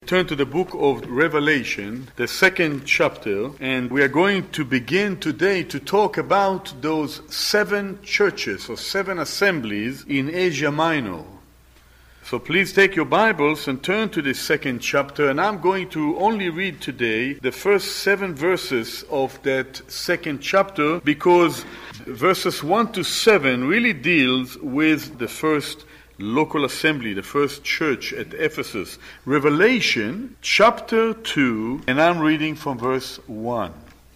turn to the book of Revelation, the second chapter, and we are going to begin today to talk about those 7 churches or 7 assemblies in Asia Minor. So please take your Bibles and turn to the second chapter, and I'm going to only read today the first 7 verses of that second chapter, because verses 1 to 7 really deals with the first local assembly, the first church at Ephesus. Revelation chapter 2, and I'm reading from verse 1.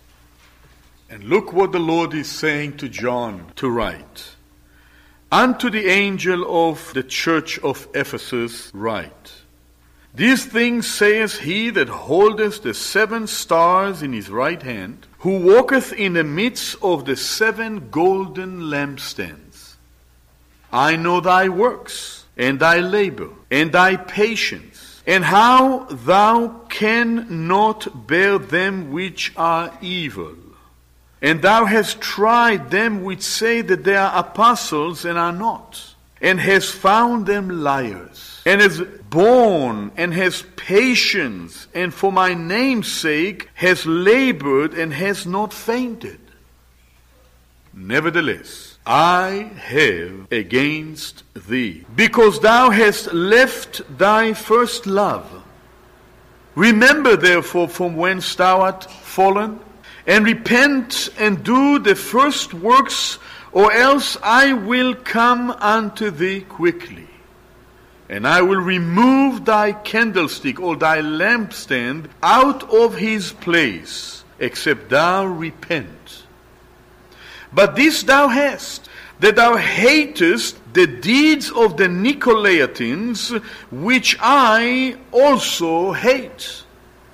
And look what the Lord is saying to John to write. Unto the angel of the church of Ephesus write, These things saith he that holdeth the 7 stars in his right hand, who walketh in the midst of the 7 golden lampstands. I know thy works, and thy labor, and thy patience, and how thou cannot bear them which are evil. And thou hast tried them which say that they are apostles and are not, and hast found them liars, and hast borne, and hast patience, and for my name's sake hast labored, and hast not fainted. Nevertheless, I have against thee, because thou hast left thy first love. Remember therefore from whence thou art fallen, and repent and do the first works, or else I will come unto thee quickly. And I will remove thy candlestick or thy lampstand out of his place, except thou repent. But this thou hast, that thou hatest the deeds of the Nicolaitans, which I also hate.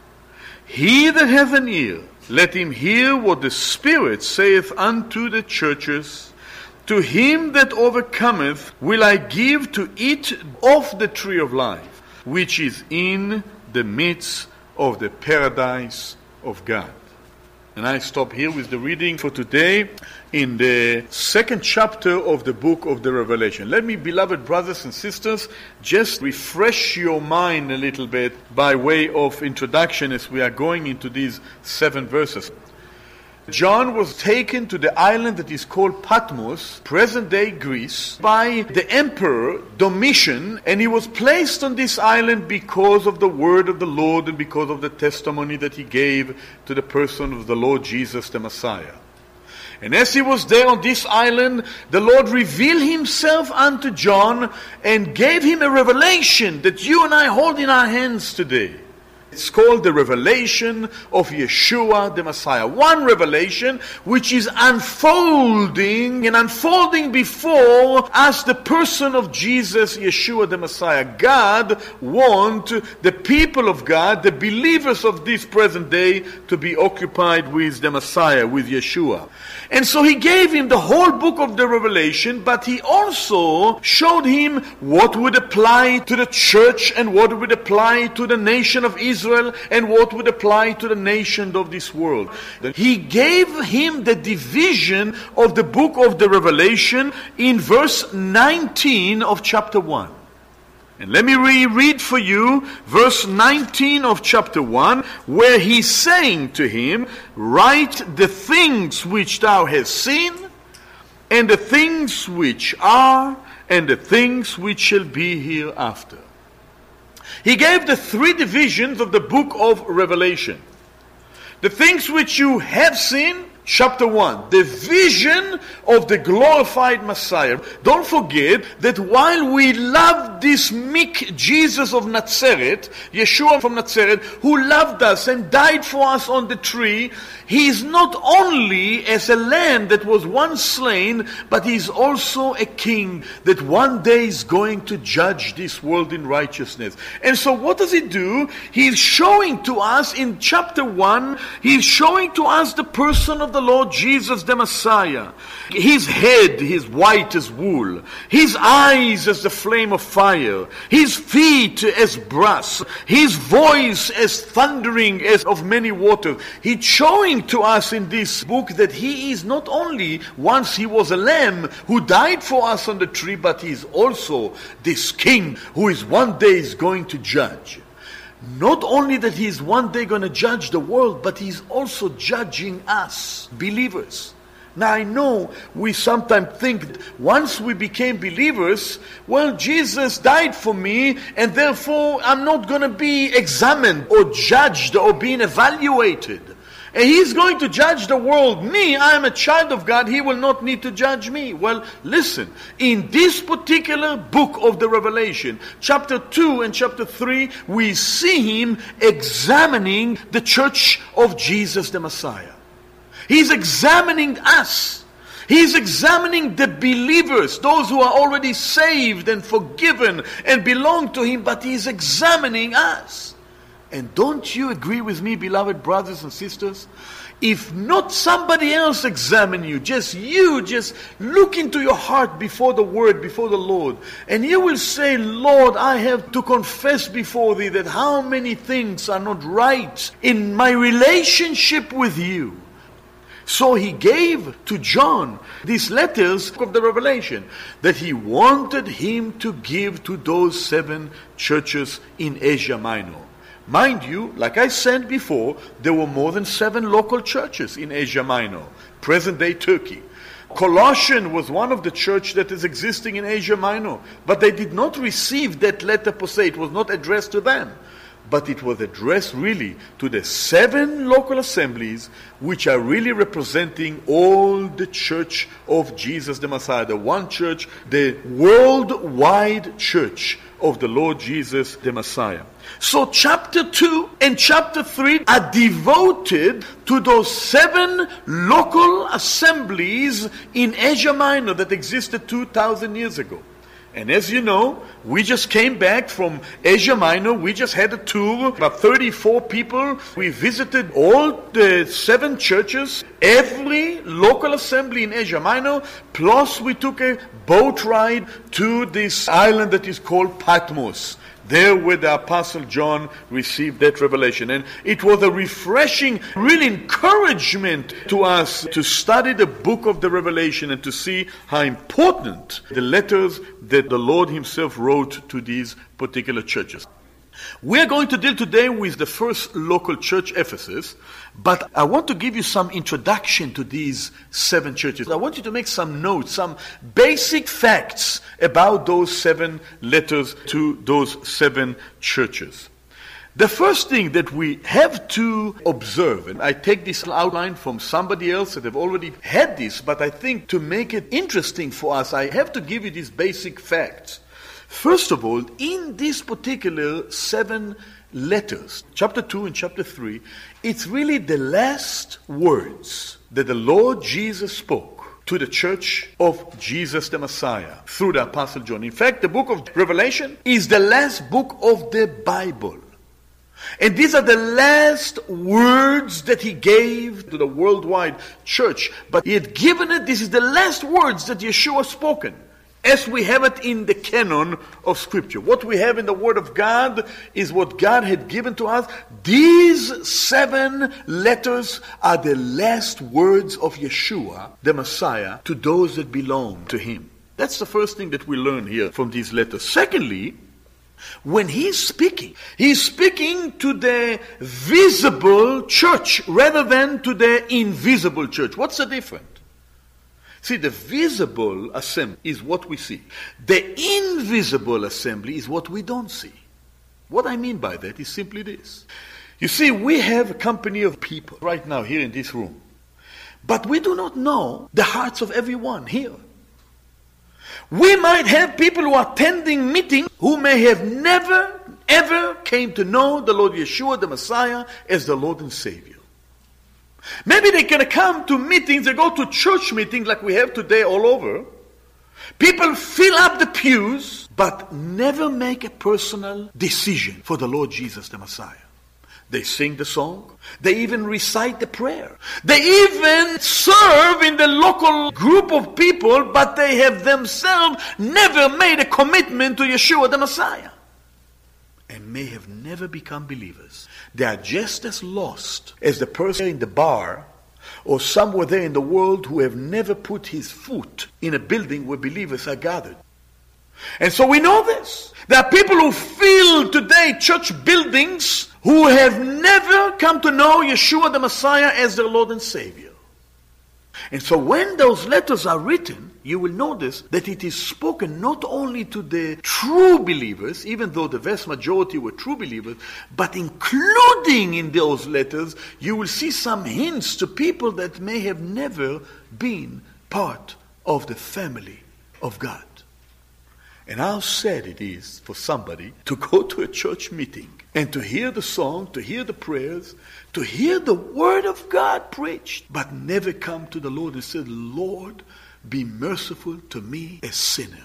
He that hath an ear, let him hear what the Spirit saith unto the churches. To him that overcometh will I give to eat of the tree of life, which is in the midst of the paradise of God. And I stop here with the reading for today in the second chapter of the book of the Revelation. Let me, beloved brothers and sisters, just refresh your mind a little bit by way of introduction as we are going into these 7 verses. John was taken to the island that is called Patmos, present-day Greece, by the emperor Domitian, and he was placed on this island because of the word of the Lord and because of the testimony that he gave to the person of the Lord Jesus the Messiah. And as he was there on this island, the Lord revealed himself unto John and gave him a revelation that you and I hold in our hands today. It's called the revelation of Yeshua the Messiah. One revelation which is unfolding before us the person of Jesus, Yeshua the Messiah. God wants the people of God, the believers of this present day, to be occupied with the Messiah, with Yeshua. And so he gave him the whole book of the Revelation, but he also showed him what would apply to the church and what would apply to the nation of Israel and what would apply to the nation of this world. He gave him the division of the book of the Revelation in verse 19 of chapter 1. And let me reread for you verse 19 of chapter 1, where he's saying to him, Write the things which thou hast seen, and the things which are, and the things which shall be hereafter. He gave the 3 divisions of the book of Revelation. The things which you have seen, chapter 1, the vision of the glorified Messiah. Don't forget that while we love this meek Jesus of Nazareth, Yeshua from Nazareth, who loved us and died for us on the tree, he is not only as a lamb that was once slain, but he is also a king that one day is going to judge this world in righteousness. And so what does he do? He is showing to us in chapter 1, he is showing to us the person of the Lord Jesus the Messiah. His head is white as wool, his eyes as the flame of fire, his feet as brass, his voice as thundering as of many waters. He's showing to us in this book that he is not only, once he was a lamb who died for us on the tree, but he is also this king who is one day is going to judge. not only that He is one day going to judge the world, but He's also judging us, believers. Now I know we sometimes think once we became believers, well, Jesus died for me and therefore I'm not going to be examined or judged or being evaluated. And He's going to judge the world. Me, I am a child of God. He will not need to judge me. Well, listen. In this particular book of the Revelation, chapter 2 and chapter 3, we see Him examining the church of Jesus the Messiah. He's examining us. He's examining the believers, those who are already saved and forgiven and belong to Him, but He's examining us. And don't you agree with me, beloved brothers and sisters? If not somebody else examine you, just look into your heart before the Word, before the Lord. And you will say, Lord, I have to confess before Thee that how many things are not right in my relationship with You. So He gave to John these letters of the Revelation that He wanted him to give to those 7 churches in Asia Minor. Mind you, like I said before, there were more than 7 local churches in Asia Minor, present-day Turkey. Colossians was one of the churches that is existing in Asia Minor, but they did not receive that letter per se. It was not addressed to them. But it was addressed really to the 7 local assemblies which are really representing all the church of Jesus the Messiah, the one church, the worldwide church of the Lord Jesus the Messiah. So chapter 2 and chapter 3 are devoted to those 7 local assemblies in Asia Minor that existed 2,000 years ago. And as you know, we just came back from Asia Minor. We just had a tour, about 34 people. We visited all the 7 churches, every local assembly in Asia Minor, plus we took a boat ride to this island that is called Patmos. There where the Apostle John received that revelation. And it was a refreshing, real encouragement to us to study the book of the Revelation and to see how important the letters that the Lord Himself wrote to these particular churches. We're going to deal today with the first local church, Ephesus, but I want to give you some introduction to these 7 churches. I want you to make some notes, some basic facts about those 7 letters to those 7 churches. The first thing that we have to observe, and I take this outline from somebody else that have already had this, but I think to make it interesting for us, I have to give you these basic facts. First of all, in this particular 7 letters, chapter 2 and chapter 3, it's really the last words that the Lord Jesus spoke to the church of Jesus the Messiah through the Apostle John. In fact, the book of Revelation is the last book of the Bible. And these are the last words that He gave to the worldwide church. But He had given it, this is the last words that Yeshua spoken, as we have it in the canon of Scripture. What we have in the Word of God is what God had given to us. These 7 letters are the last words of Yeshua, the Messiah, to those that belong to Him. That's the first thing that we learn here from these letters. Secondly, when He's speaking to the visible church rather than to the invisible church. What's the difference? See, the visible assembly is what we see. The invisible assembly is what we don't see. What I mean by that is simply this. You see, we have a company of people right now here in this room. But we do not know the hearts of everyone here. We might have people who are attending meetings who may have never, ever came to know the Lord Yeshua, the Messiah, as the Lord and Savior. Maybe they're going to come to meetings, they go to church meetings like we have today all over. People fill up the pews, but never make a personal decision for the Lord Jesus the Messiah. They sing the song. They even recite the prayer. They even serve in the local group of people, but they have themselves never made a commitment to Yeshua the Messiah. And may have never become believers. They are just as lost as the person in the bar or somewhere there in the world who have never put his foot in a building where believers are gathered. And so we know this. There are people who fill today church buildings who have never come to know Yeshua the Messiah as their Lord and Savior. And so when those letters are written, you will notice that it is spoken not only to the true believers, even though the vast majority were true believers, but including in those letters, you will see some hints to people that may have never been part of the family of God. And how sad it is for somebody to go to a church meeting and to hear the song, to hear the prayers, to hear the word of God preached, but never come to the Lord and say, Lord, be merciful to me, a sinner.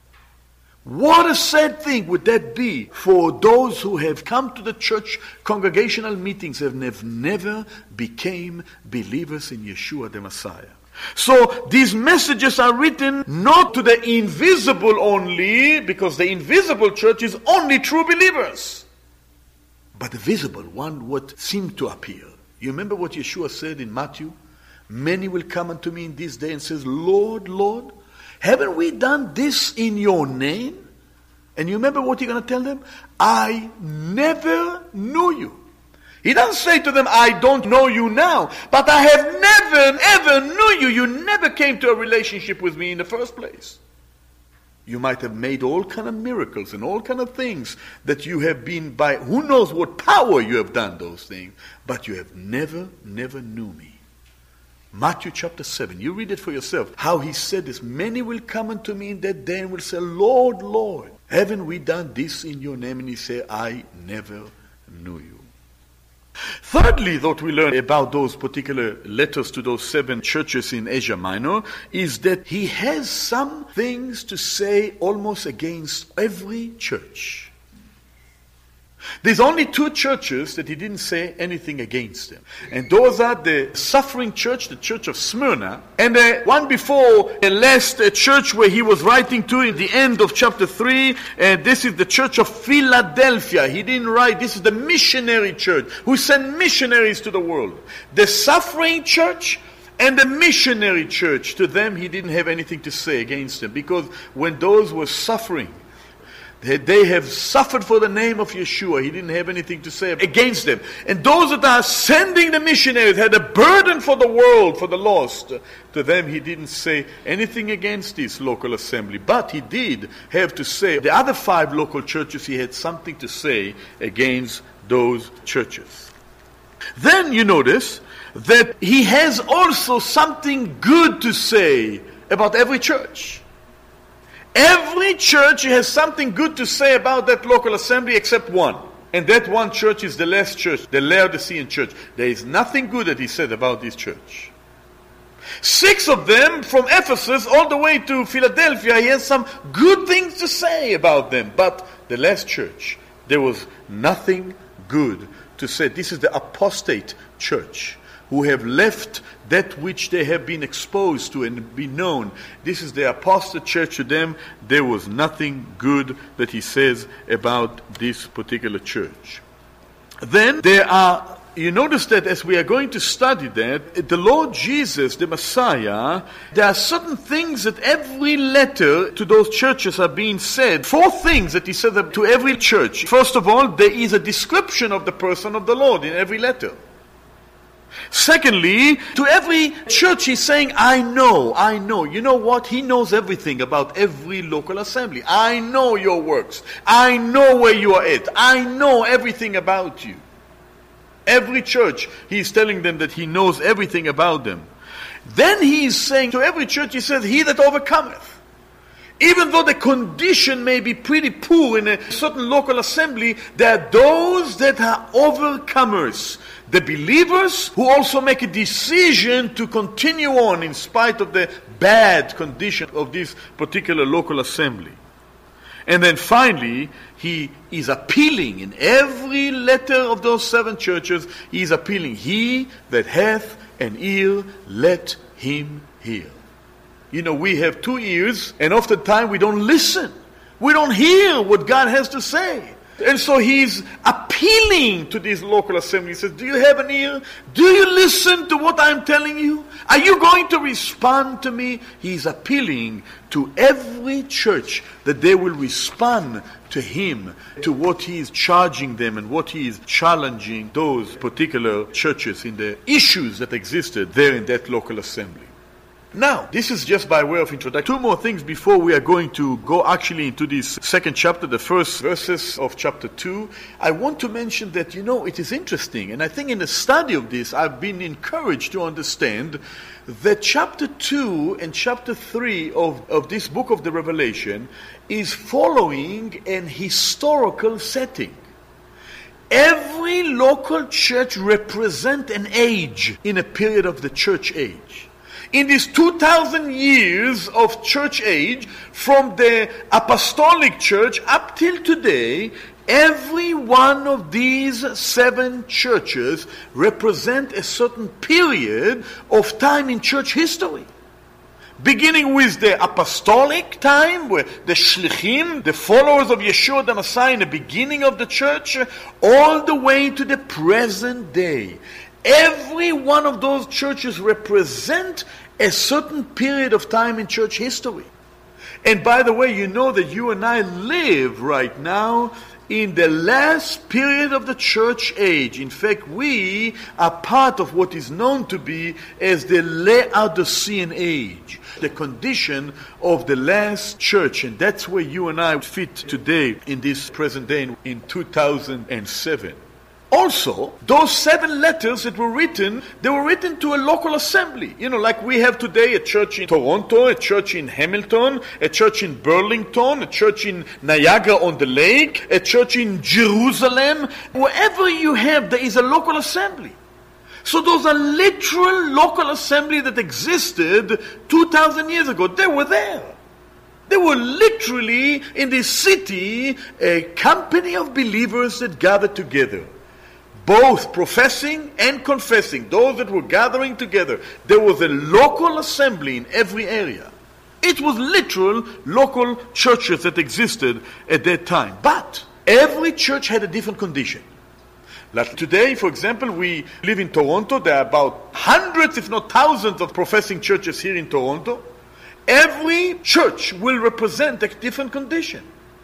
What a sad thing would that be for those who have come to the church congregational meetings and have never became believers in Yeshua the Messiah. So these messages are written not to the invisible only, because the invisible church is only true believers. But the visible one would seem to appear. You remember what Yeshua said in Matthew? Many will come unto me in this day and says, Lord, Lord, haven't we done this in your name? And you remember what you're going to tell them? I never knew you. He doesn't say to them, I don't know you now, but I have never, ever knew you. You never came to a relationship with me in the first place. You might have made all kind of miracles and all kind of things that you have been by, who knows what power you have done those things, but you have never knew me. Matthew chapter 7, you read it for yourself, how he said this, many will come unto me in that day and will say, Lord, Lord, haven't we done this in your name? And he said, I never knew you. Thirdly, what we learn about those particular letters to those 7 churches in Asia Minor is that he has some things to say almost against every church. There's only 2 churches that he didn't say anything against them. And those are the suffering church, the church of Smyrna, and the one before the last church where he was writing to in the end of chapter 3. And this is the church of Philadelphia. He didn't write, this is the missionary church who sent missionaries to the world. The suffering church and the missionary church, to them he didn't have anything to say against them. Because when those were suffering, they have suffered for the name of Yeshua, he didn't have anything to say against them. And those that are sending the missionaries had a burden for the world, for the lost. To them he didn't say anything against this local assembly. But he did have to say, the other 5 local churches, he had something to say against those churches. Then you notice that he has also something good to say about every church. Every church has something good to say about that local assembly except one. And that one church is the last church, the Laodicean church. There is nothing good that he said about this church. 6 of them, from Ephesus all the way to Philadelphia, he has some good things to say about them. But the last church, there was nothing good to say. This is the apostate church, who have left that which they have been exposed to and be known. This is the apostate church. To them, there was nothing good that he says about this particular church. Then there are, you notice that as we are going to study that, the Lord Jesus, the Messiah, there are certain things that every letter to those churches are being said. 4 things that he said to every church. First of all, there is a description of the person of the Lord in every letter. Secondly, to every church he's saying, I know. You know what? He knows everything about every local assembly. I know your works. I know where you are at. I know everything about you. Every church, he's telling them that he knows everything about them. Then he is saying to every church, he says, he that overcometh. Even though the condition may be pretty poor in a certain local assembly, there are those that are overcomers. The believers who also make a decision to continue on in spite of the bad condition of this particular local assembly. And then finally, he is appealing in every letter of those 7 churches, he is appealing, he that hath an ear, let him hear. You know, we have 2 ears, and oftentimes we don't listen. We don't hear what God has to say. And so he's appealing to these local assemblies. He says, do you have an ear? Do you listen to what I'm telling you? Are you going to respond to me? He's appealing to every church that they will respond to him, to what he is charging them and what he is challenging those particular churches in the issues that existed there in that local assembly. Now, this is just by way of introduction. Two more things before we are going to go actually into this second chapter, the first verses of chapter 2. I want to mention that, it is interesting, and I think in the study of this, I've been encouraged to understand that chapter 2 and chapter 3 of this book of the Revelation is following an historical setting. Every local church represents an age in a period of the church age. In these 2,000 years of church age, from the apostolic church up till today, every one of these 7 churches represent a certain period of time in church history. Beginning with the apostolic time, where the shlichim, the followers of Yeshua the Messiah in the beginning of the church, all the way to the present day. Every one of those churches represent a certain period of time in church history. And by the way, you know that you and I live right now in the last period of the church age. In fact, we are part of what is known to be as the Laodicean age, the condition of the last church. And that's where you and I fit today in this present day in 2007. Also, those 7 letters that were written, they were written to a local assembly. Like we have today a church in Toronto, a church in Hamilton, a church in Burlington, a church in Niagara-on-the-Lake, a church in Jerusalem. Wherever you have, there is a local assembly. So those are literal local assembly that existed 2,000 years ago. They were there. They were literally in this city, a company of believers that gathered together. Both professing and confessing, those that were gathering together. There was a local assembly in every area. It was literal local churches that existed at that time. But every church had a different condition. Like today, for example, we live in Toronto. There are about hundreds, if not thousands, of professing churches here in Toronto. Every church will represent a different condition.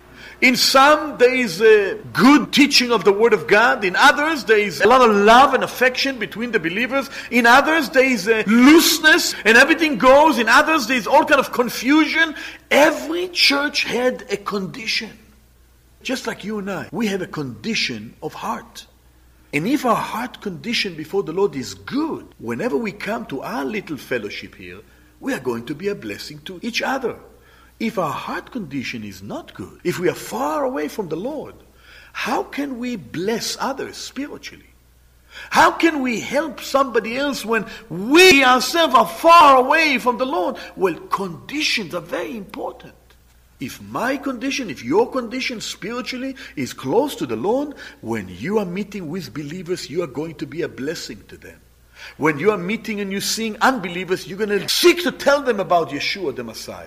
In some, there is a good teaching of the Word of God. In others, there is a lot of love and affection between the believers. In others, there is a looseness and everything goes. In others, there is all kind of confusion. Every church had a condition. Just like you and I, we have a condition of heart. And if our heart condition before the Lord is good, whenever we come to our little fellowship here, we are going to be a blessing to each other. If our heart condition is not good, if we are far away from the Lord, how can we bless others spiritually? How can we help somebody else when we ourselves are far away from the Lord? Well, conditions are very important. If my condition, if your condition spiritually is close to the Lord, when you are meeting with believers, you are going to be a blessing to them. When you are meeting and you're seeing unbelievers, you're going to seek to tell them about Yeshua the Messiah.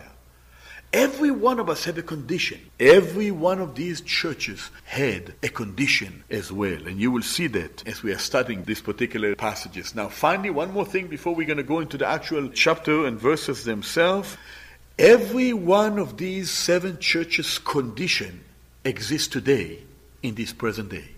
Every one of us have a condition. Every one of these churches had a condition as well. And you will see that as we are studying these particular passages. Now, finally, one more thing before we're going to go into the actual chapter and verses themselves. Every one of these 7 churches' condition exists today in this present day.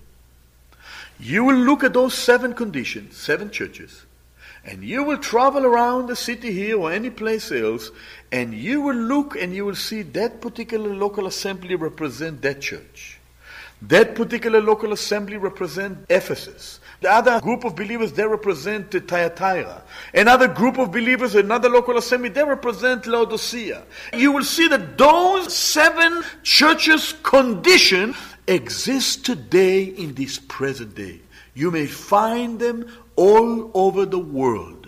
You will look at those 7 conditions, 7 churches, and you will travel around the city here or any place else, and you will look and you will see that particular local assembly represent that church. That particular local assembly represent Ephesus. The other group of believers, they represent Thyatira. Another group of believers, another local assembly, they represent Laodicea. You will see that those 7 churches' condition exist today in this present day. You may find them all over the world.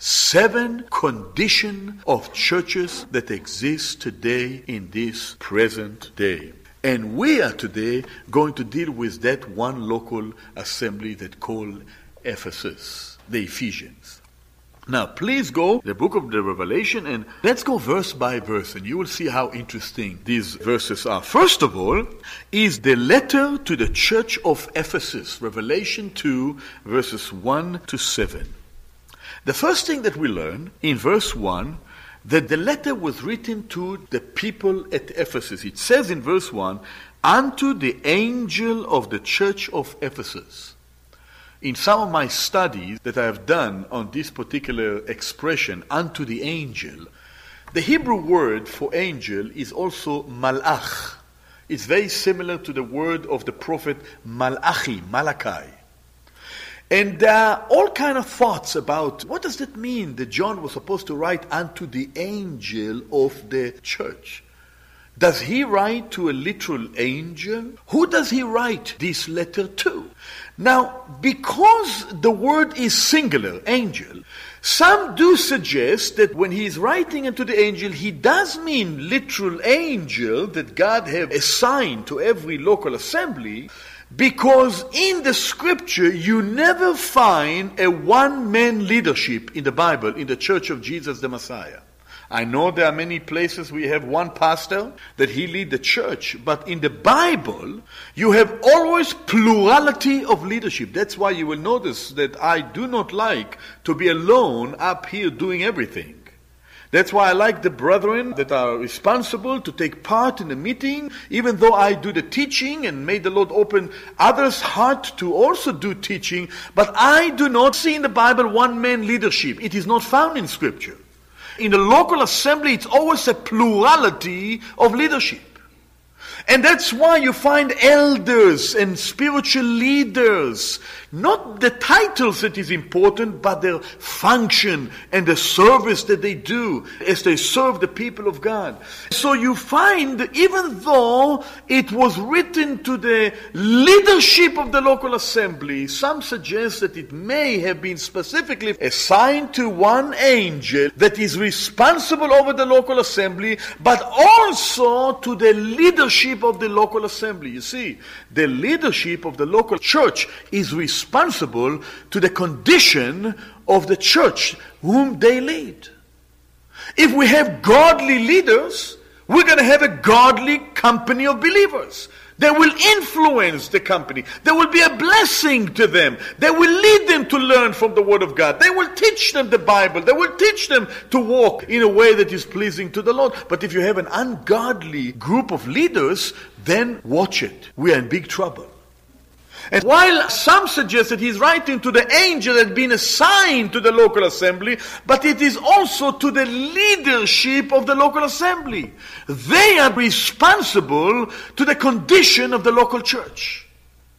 7 condition of churches that exist today in this present day. And we are today going to deal with that one local assembly that called Ephesus, the Ephesians. Now, please go to the book of the Revelation and let's go verse by verse, and you will see how interesting these verses are. First of all, is the letter to the church of Ephesus, Revelation 2, verses 1 to 7. The first thing that we learn in verse 1, that the letter was written to the people at Ephesus. It says in verse 1, unto the angel of the church of Ephesus. In some of my studies that I have done on this particular expression, unto the angel, the Hebrew word for angel is also malach. It's very similar to the word of the prophet Malachi. And there are all kind of thoughts about what does that mean that John was supposed to write unto the angel of the church. Does he write to a literal angel? Who does he write this letter to? Now, because the word is singular, angel, some do suggest that when he is writing unto the angel, he does mean literal angel that God have assigned to every local assembly, because in the scripture you never find a one-man leadership in the Bible, in the Church of Jesus the Messiah. I know there are many places we have one pastor that he lead the church, but in the Bible you have always plurality of leadership. That's why you will notice that I do not like to be alone up here doing everything. That's why I like the brethren that are responsible to take part in the meeting, even though I do the teaching, and may the Lord open others' heart to also do teaching. But I do not see in the Bible one-man leadership. It is not found in Scripture. In the local assembly, it's always a plurality of leadership. And that's why you find elders and spiritual leaders. Not the titles that is important, but their function and the service that they do as they serve the people of God. So you find, even though it was written to the leadership of the local assembly, some suggest that it may have been specifically assigned to one angel that is responsible over the local assembly, but also to the leadership of the local assembly. You see, the leadership of the local church is responsible to the condition of the church whom they lead. If we have godly leaders, we're going to have a godly company of believers. They will influence the company. There will be a blessing to them. They will lead them to learn from the Word of God. They will teach them the Bible. They will teach them to walk in a way that is pleasing to the Lord. But if you have an ungodly group of leaders, then watch it. We are in big trouble. And while some suggest that he's writing to the angel that had been assigned to the local assembly, but it is also to the leadership of the local assembly. They are responsible to the condition of the local church.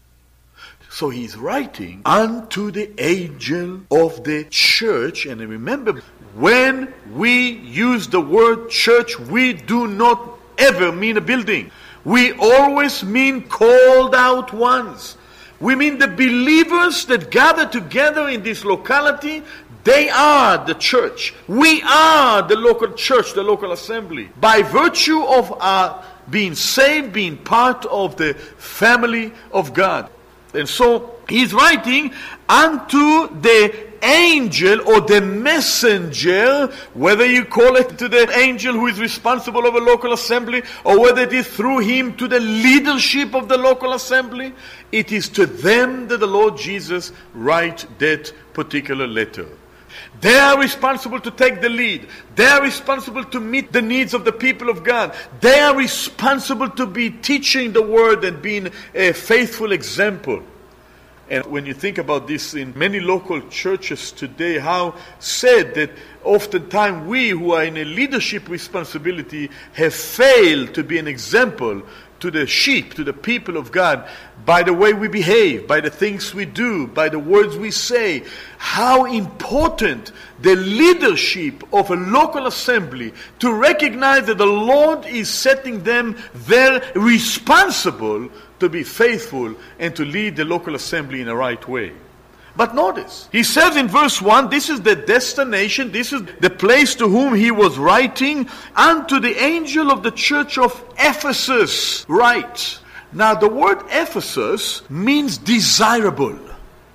So he's writing unto the angel of the church. And remember, when we use the word church, we do not ever mean a building. We always mean called out ones. We mean the believers that gather together in this locality. They are the church. We are the local church, the local assembly. By virtue of our being saved, being part of the family of God. And so he's writing unto the angel or the messenger, whether you call it to the angel who is responsible of a local assembly, or whether it is through him to the leadership of the local assembly, it is to them that the Lord Jesus writes that particular letter. They are responsible to take the lead. They are responsible to meet the needs of the people of God. They are responsible to be teaching the word and being a faithful example. And when you think about this in many local churches today, how sad that oftentimes we who are in a leadership responsibility have failed to be an example to the sheep, to the people of God, by the way we behave, by the things we do, by the words we say. How important the leadership of a local assembly to recognize that the Lord is setting them there responsible to be faithful and to lead the local assembly in the right way. But notice, he says in verse 1, this is the destination, this is the place to whom he was writing, unto the angel of the church of Ephesus, write. Now the word Ephesus means desirable.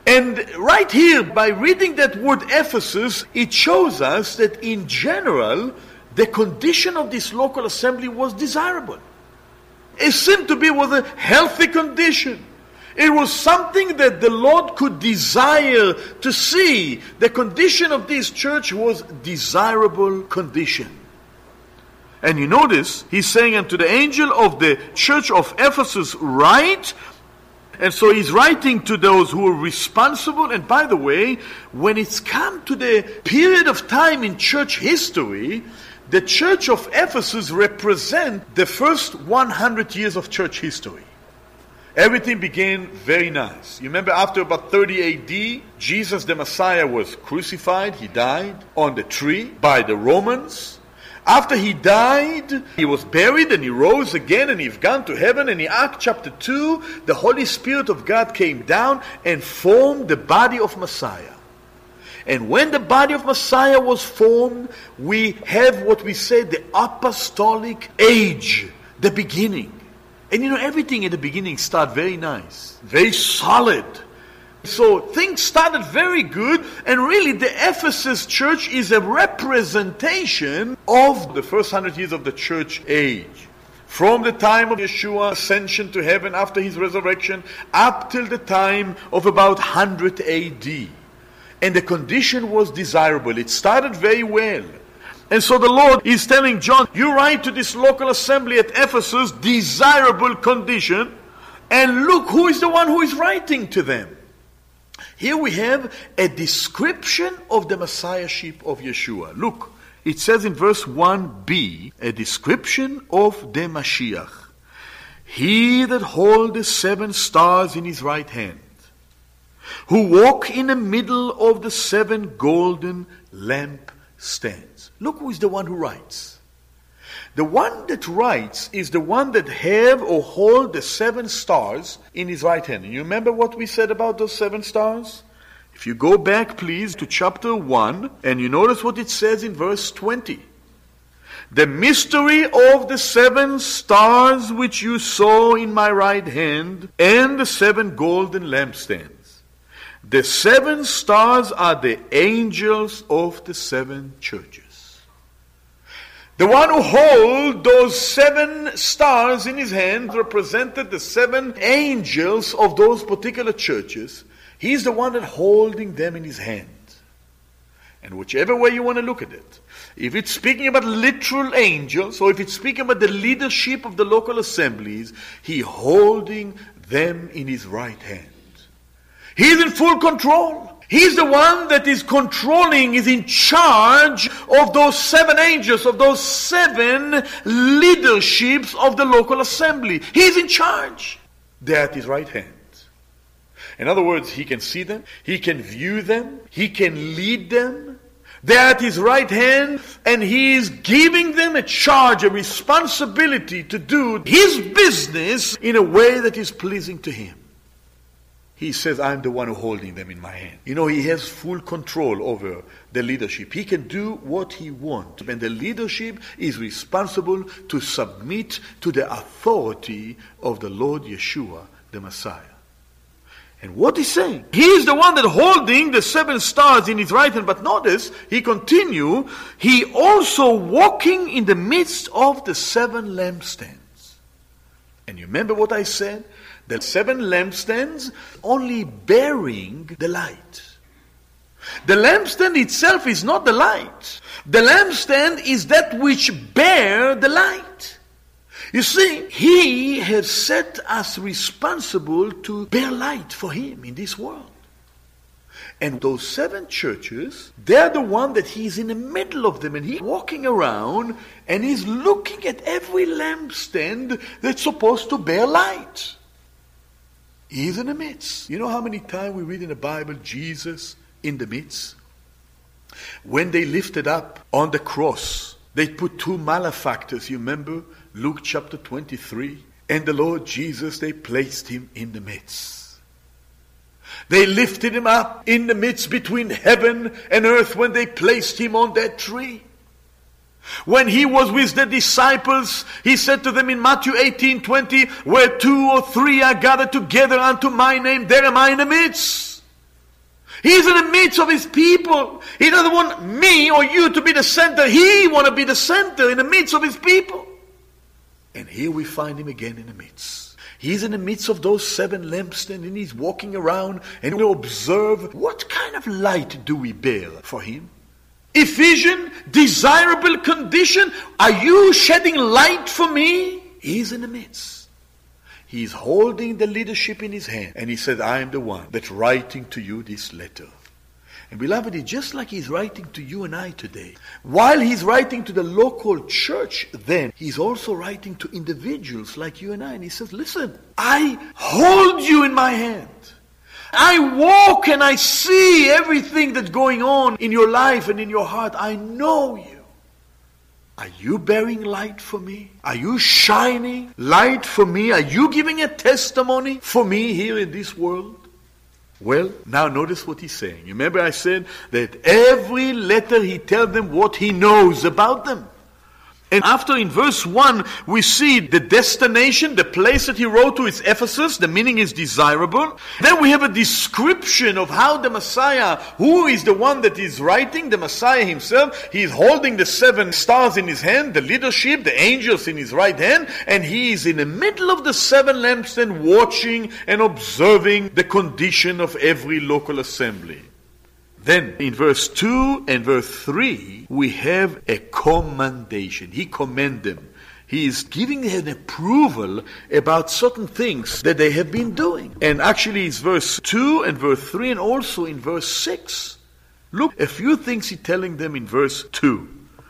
And right here, by reading that word Ephesus, it shows us that in general, the condition of this local assembly was desirable. It seemed to be was a healthy condition. It was something that the Lord could desire to see. The condition of this church was desirable condition. And you notice, he's saying unto the angel of the church of Ephesus, write. And so he's writing to those who are responsible. And by the way, when it's come to the period of time in church history, the church of Ephesus represents the first 100 years of church history. Everything began very nice. You remember after about 30 AD, Jesus the Messiah was crucified. He died on the tree by the Romans. After he died, he was buried and he rose again and he's gone to heaven. And in Acts chapter 2, the Holy Spirit of God came down and formed the body of Messiah. And when the body of Messiah was formed, we have what we say the apostolic age, the beginning. And everything in the beginning started very nice, very solid. So things started very good, and really the Ephesus church is a representation of the first 100 years of the church age. From the time of Yeshua ascension to heaven after his resurrection, up till the time of about 100 AD. And the condition was desirable. It started very well. And so the Lord is telling John, you write to this local assembly at Ephesus, desirable condition, and look who is the one who is writing to them. Here we have a description of the Messiahship of Yeshua. Look, it says in verse 1b, a description of the Mashiach. He that holds the 7 stars in his right hand, who walk in the middle of the 7 golden lampstands. Look who is the one who writes. The one that writes is the one that have or hold the 7 stars in his right hand. And you remember what we said about those 7 stars? If you go back, please, to chapter 1, and you notice what it says in verse 20. The mystery of the 7 stars which you saw in my right hand, and the 7 golden lampstands. The 7 stars are the angels of the 7 churches. The one who holds those 7 stars in his hand represented the 7 angels of those particular churches. He's the one that holding them in his hand. And whichever way you want to look at it, if it's speaking about literal angels, or if it's speaking about the leadership of the local assemblies, he holding them in his right hand. He's in full control. He's the one that is controlling, is in charge of those 7 angels, of those 7 leaderships of the local assembly. He's in charge. They're at his right hand. In other words, he can see them, he can view them, he can lead them. They're at his right hand, and he is giving them a charge, a responsibility to do his business in a way that is pleasing to him. He says, I'm the one who holding them in my hand. He has full control over the leadership. He can do what he wants. And the leadership is responsible to submit to the authority of the Lord Yeshua, the Messiah. And what he's saying, he is the one that holding the 7 stars in his right hand. But notice, he continue, he also walking in the midst of the 7 lampstands. And you remember what I said? The 7 lampstands only bearing the light. The lampstand itself is not the light. The lampstand is that which bear the light. You see, he has set us responsible to bear light for him in this world. And those 7 churches, they're the one that he's in the middle of them, and he's walking around and he's looking at every lampstand that's supposed to bear light. He's in the midst. You know how many times we read in the Bible Jesus in the midst? When they lifted up on the cross, they put 2 malefactors, you remember? Luke chapter 23. And the Lord Jesus, they placed him in the midst. They lifted him up in the midst between heaven and earth when they placed him on that tree. When he was with the disciples, he said to them in Matthew 18:20, where 2 or 3 are gathered together unto my name, there am I in the midst. He's in the midst of his people. He doesn't want me or you to be the center. He wants to be the center in the midst of his people. And here we find him again in the midst. He's in the midst of those 7 lampstands, and he's walking around, and we observe what kind of light do we bear for him. Efficient, desirable condition. Are you shedding light for me? He's in the midst. He's holding the leadership in his hand. And he said, I am the one that's writing to you this letter. And beloved, it's just like he's writing to you and I today. While he's writing to the local church then, he's also writing to individuals like you and I. And he says, listen, I hold you in my hand. I walk and I see everything that's going on in your life and in your heart. I know you. Are you bearing light for me? Are you shining light for me? Are you giving a testimony for me here in this world? Well, now notice what he's saying. Remember I said that every letter he tells them what he knows about them. And after in verse 1, we see the destination, the place that he wrote to is Ephesus. The meaning is desirable. Then we have a description of how the Messiah, who is the one that is writing, the Messiah himself, he is holding the 7 stars in his hand, the leadership, the angels in his right hand, and he is in the middle of the 7 lampstands watching and observing the condition of every local assembly. Then in verse 2 and verse 3, we have a commendation. He commends them. He is giving an approval about certain things that they have been doing. And actually it's verse 2 and verse 3 and also in verse 6. Look, a few things he's telling them in verse 2.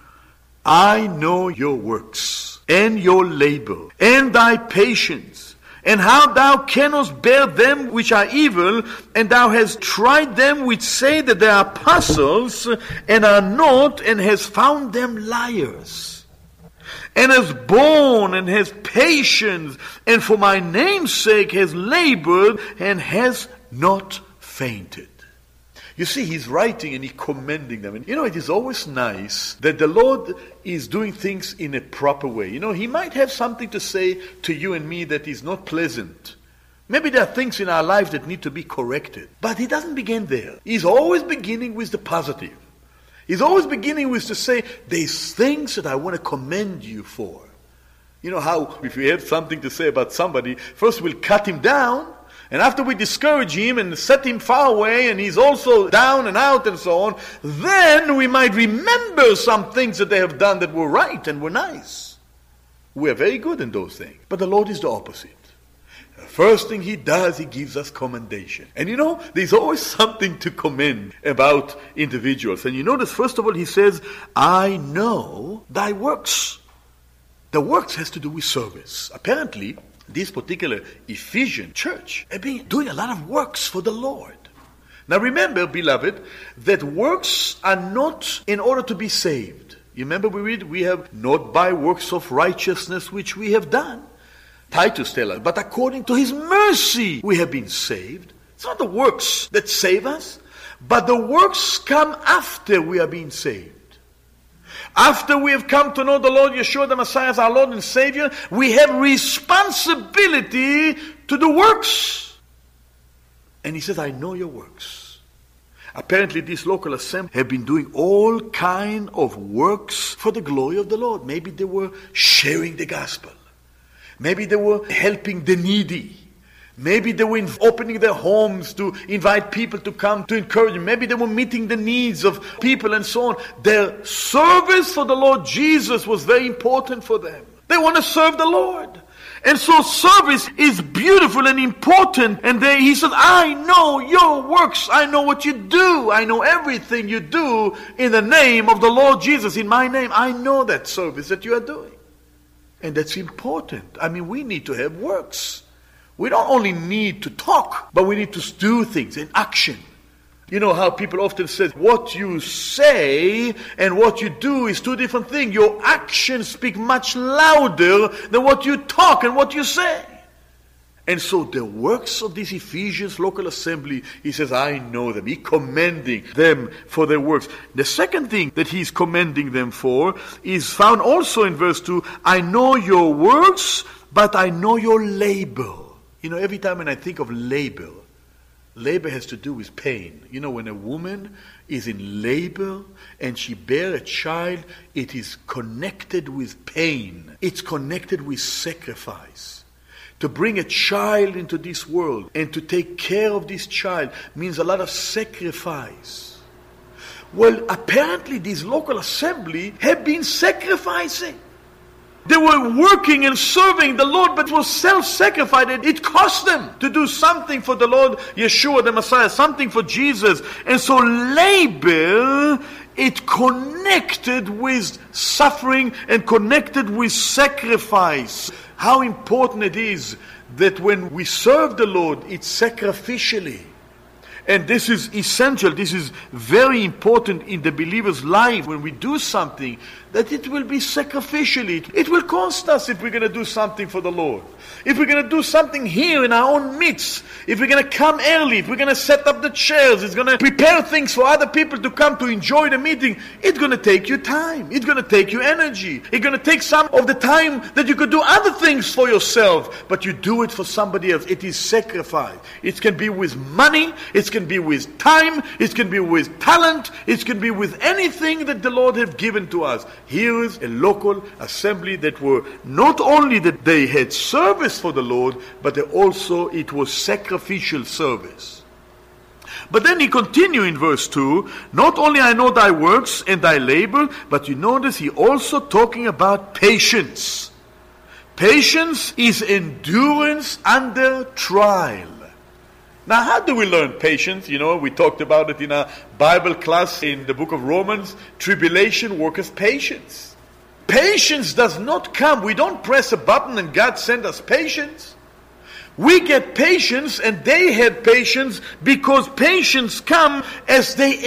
I know your works and your labor and thy patience, and how thou cannot bear them which are evil, and thou hast tried them which say that they are apostles, and are not, and hast found them liars. And has borne, and has patience, and for my name's sake has labored, and has not fainted. You see, he's writing and he's commending them. And it is always nice that the Lord is doing things in a proper way. He might have something to say to you and me that is not pleasant. Maybe there are things in our life that need to be corrected. But he doesn't begin there. He's always beginning with the positive. He's always beginning with to say, there's things that I want to commend you for. You know how if we have something to say about somebody, first we'll cut him down. And after we discourage him and set him far away, and he's also down and out and so on, then we might remember some things that they have done that were right and were nice. We are very good in those things. But the Lord is the opposite. The first thing he does, he gives us commendation. And there's always something to commend about individuals. And you notice, first of all, he says, I know thy works. The works has to do with service. Apparently, this particular Ephesian church have been doing a lot of works for the Lord. Now remember, beloved, that works are not in order to be saved. You remember we read, we have not by works of righteousness which we have done. Titus tells us, but according to his mercy we have been saved. It's not the works that save us, but the works come after we are being saved. After we have come to know the Lord Yeshua the Messiah as our Lord and Savior, we have responsibility to do works. And he says, I know your works. Apparently this local assembly have been doing all kind of works for the glory of the Lord. Maybe they were sharing the gospel. Maybe they were helping the needy. Maybe they were opening their homes to invite people to come to encourage them. Maybe they were meeting the needs of people and so on. Their service for the Lord Jesus was very important for them. They want to serve the Lord. And so service is beautiful and important. And he says, I know your works. I know what you do. I know everything you do in the name of the Lord Jesus. In my name, I know that service that you are doing. And that's important. We need to have works. We don't only need to talk, but we need to do things in action. You know how people often say, what you say and what you do is two different things. Your actions speak much louder than what you talk and what you say. And so the works of this Ephesians local assembly, he says, I know them. He's commending them for their works. The second thing that he's commending them for is found also in verse 2. I know your works, but I know your labor. Every time when I think of labor, Labor has to do with pain. You know, when a woman is in labor and she bears a child, it is connected with pain. It's connected with sacrifice. To bring a child into this world and to take care of this child means a lot of sacrifice. Well, apparently these local assemblies have been sacrificing. They were working and serving the Lord, but it was self-sacrificed. It cost them to do something for the Lord Yeshua, the Messiah, something for Jesus. And so labor, it connected with suffering and connected with sacrifice. How important it is that when we serve the Lord, it's sacrificially. And this is essential, this is very important in the believer's life. When we do something, that it will be sacrificially. It will cost us if we're going to do something for the Lord. If we're going to do something here in our own midst, if we're going to come early, if we're going to set up the chairs, it's going to prepare things for other people to come to enjoy the meeting, it's going to take you time. It's going to take you energy. It's going to take some of the time that you could do other things for yourself, but you do it for somebody else. It is sacrifice. It can be with money, it can be with time, it can be with talent, it can be with anything that the Lord has given to us. Here is a local assembly that were not only that they had service for the Lord, but also it was sacrificial service. But then he continued in verse 2, not only I know thy works and thy labor, but you notice he also talking about patience. Patience is endurance under trial. Now, how do we learn patience? You know, we talked about it in our Bible class in the book of Romans. Tribulation worketh patience. Patience does not come. We don't press a button and God send us patience. We get patience, and they had patience because patience come as they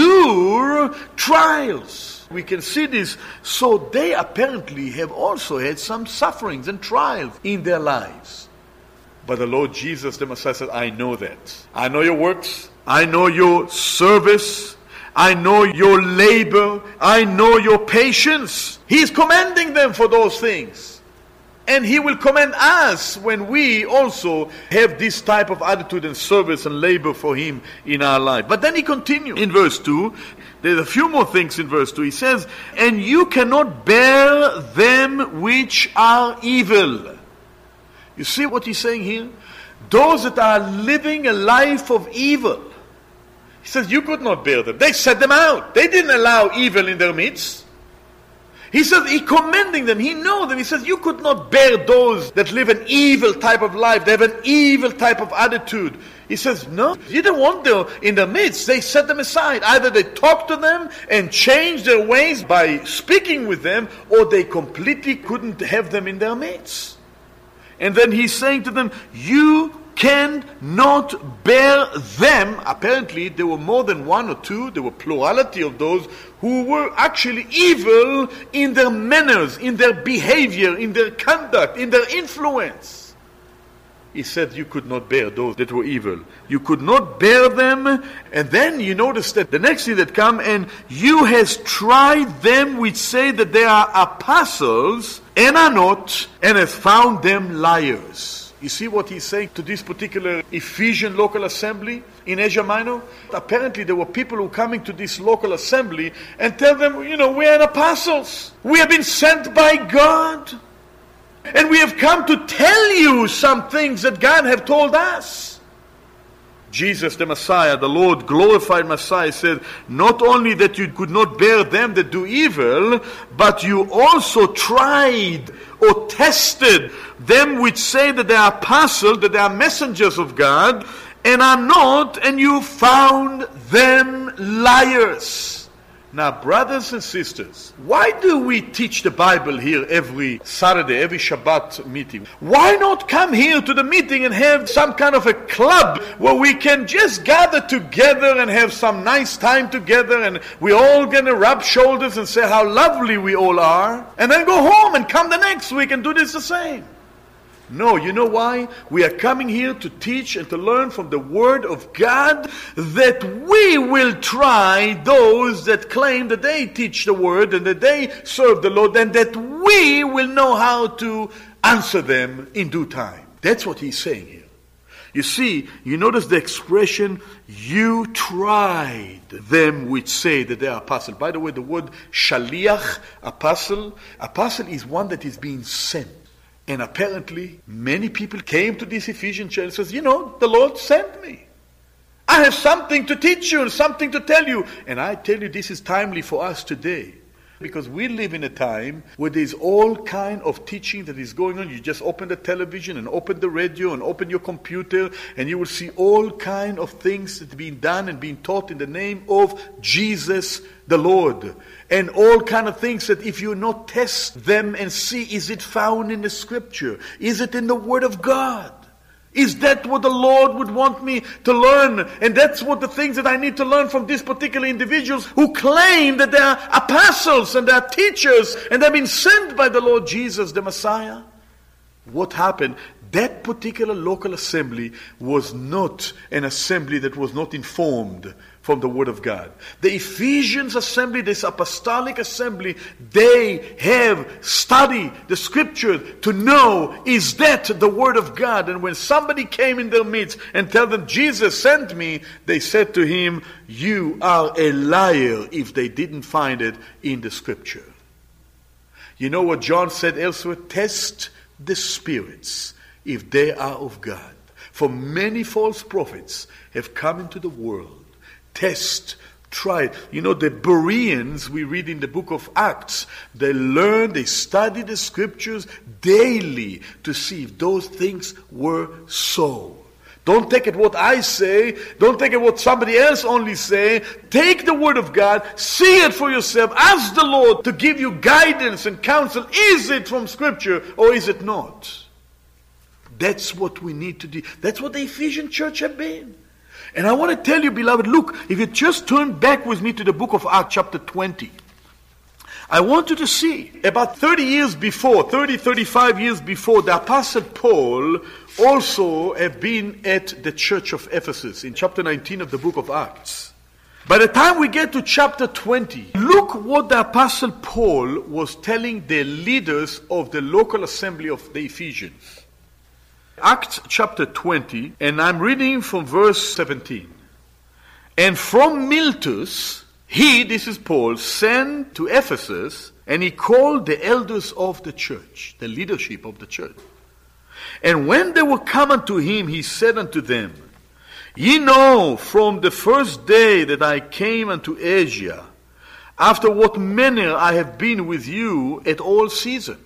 endure trials. We can see this. So they apparently have also had some sufferings and trials in their lives. But the Lord Jesus, the Messiah, said, I know that. I know your works. I know your service. I know your labor. I know your patience. He is commending them for those things. And He will commend us when we also have this type of attitude and service and labor for Him in our life. But then He continues in verse 2. There's a few more things in verse 2. He says, and you cannot bear them which are evil. You see what he's saying here? Those that are living a life of evil. He says, you could not bear them. They set them out. They didn't allow evil in their midst. He says, he commending them. He knows them. He says, you could not bear those that live an evil type of life. They have an evil type of attitude. He says, no, you don't want them in their midst. They set them aside. Either they talk to them and change their ways by speaking with them, or they completely couldn't have them in their midst. And then he's saying to them, you cannot bear them. Apparently there were more than one or two. There were plurality of those who were actually evil in their manners, in their behavior, in their conduct, in their influence. He said you could not bear those that were evil. You could not bear them. And then you notice that the next thing that come, and you has tried them which say that they are apostles and are not, and has found them liars. You see what he's saying to this particular Ephesian local assembly in Asia Minor? Apparently there were people who coming to this local assembly and tell them, we are apostles. We have been sent by God. And we have come to tell you some things that God have told us. Jesus the Messiah, the Lord glorified Messiah, said, not only that you could not bear them that do evil, but you also tried or tested them which say that they are apostles, that they are messengers of God, and are not, and you found them liars. Now, brothers and sisters, why do we teach the Bible here every Saturday, every Shabbat meeting? Why not come here to the meeting and have some kind of a club where we can just gather together and have some nice time together, and we're all going to rub shoulders and say how lovely we all are, and then go home and come the next week and do this the same? No, you know why? We are coming here to teach and to learn from the Word of God, that we will try those that claim that they teach the Word and that they serve the Lord, and that we will know how to answer them in due time. That's what he's saying here. You see, you notice the expression, you tried them which say that they are apostles. By the way, the word shaliach, apostle is one that is being sent. And apparently, many people came to this Ephesian church and says, the Lord sent me. I have something to teach you and something to tell you. And I tell you, this is timely for us today. Because we live in a time where there's all kind of teaching that is going on. You just open the television and open the radio and open your computer and you will see all kind of things that are being done and being taught in the name of Jesus the Lord. And all kind of things that if you not test them and see, is it found in the Scripture? Is it in the Word of God? Is that what the Lord would want me to learn? And that's what the things that I need to learn from these particular individuals who claim that they are apostles and they are teachers and they've been sent by the Lord Jesus, the Messiah. What happened? That particular local assembly was not an assembly that was not informed from the Word of God. The Ephesians assembly, this apostolic assembly, they have studied the Scripture to know, is that the Word of God? And when somebody came in their midst and told them, Jesus sent me, they said to him, you are a liar if they didn't find it in the Scripture. You know what John said elsewhere? Test the spirits if they are of God. For many false prophets have come into the world. Test, try. The Bereans, we read in the book of Acts, they learn, they study the Scriptures daily to see if those things were so. Don't take it what I say. Don't take it what somebody else only say. Take the Word of God. See it for yourself. Ask the Lord to give you guidance and counsel. Is it from Scripture or is it not? That's what we need to do. That's what the Ephesian church have been. And I want to tell you, beloved, look, if you just turn back with me to the book of Acts chapter 20, I want you to see, about 35 years before, the Apostle Paul also have been at the church of Ephesus in chapter 19 of the book of Acts. By the time we get to chapter 20, look what the Apostle Paul was telling the leaders of the local assembly of the Ephesians. Acts chapter 20, and I'm reading from verse 17. And from Miletus, he, this is Paul, sent to Ephesus, and he called the elders of the church, the leadership of the church. And when they were come unto him, he said unto them, Ye know from the first day that I came unto Asia, after what manner I have been with you at all seasons.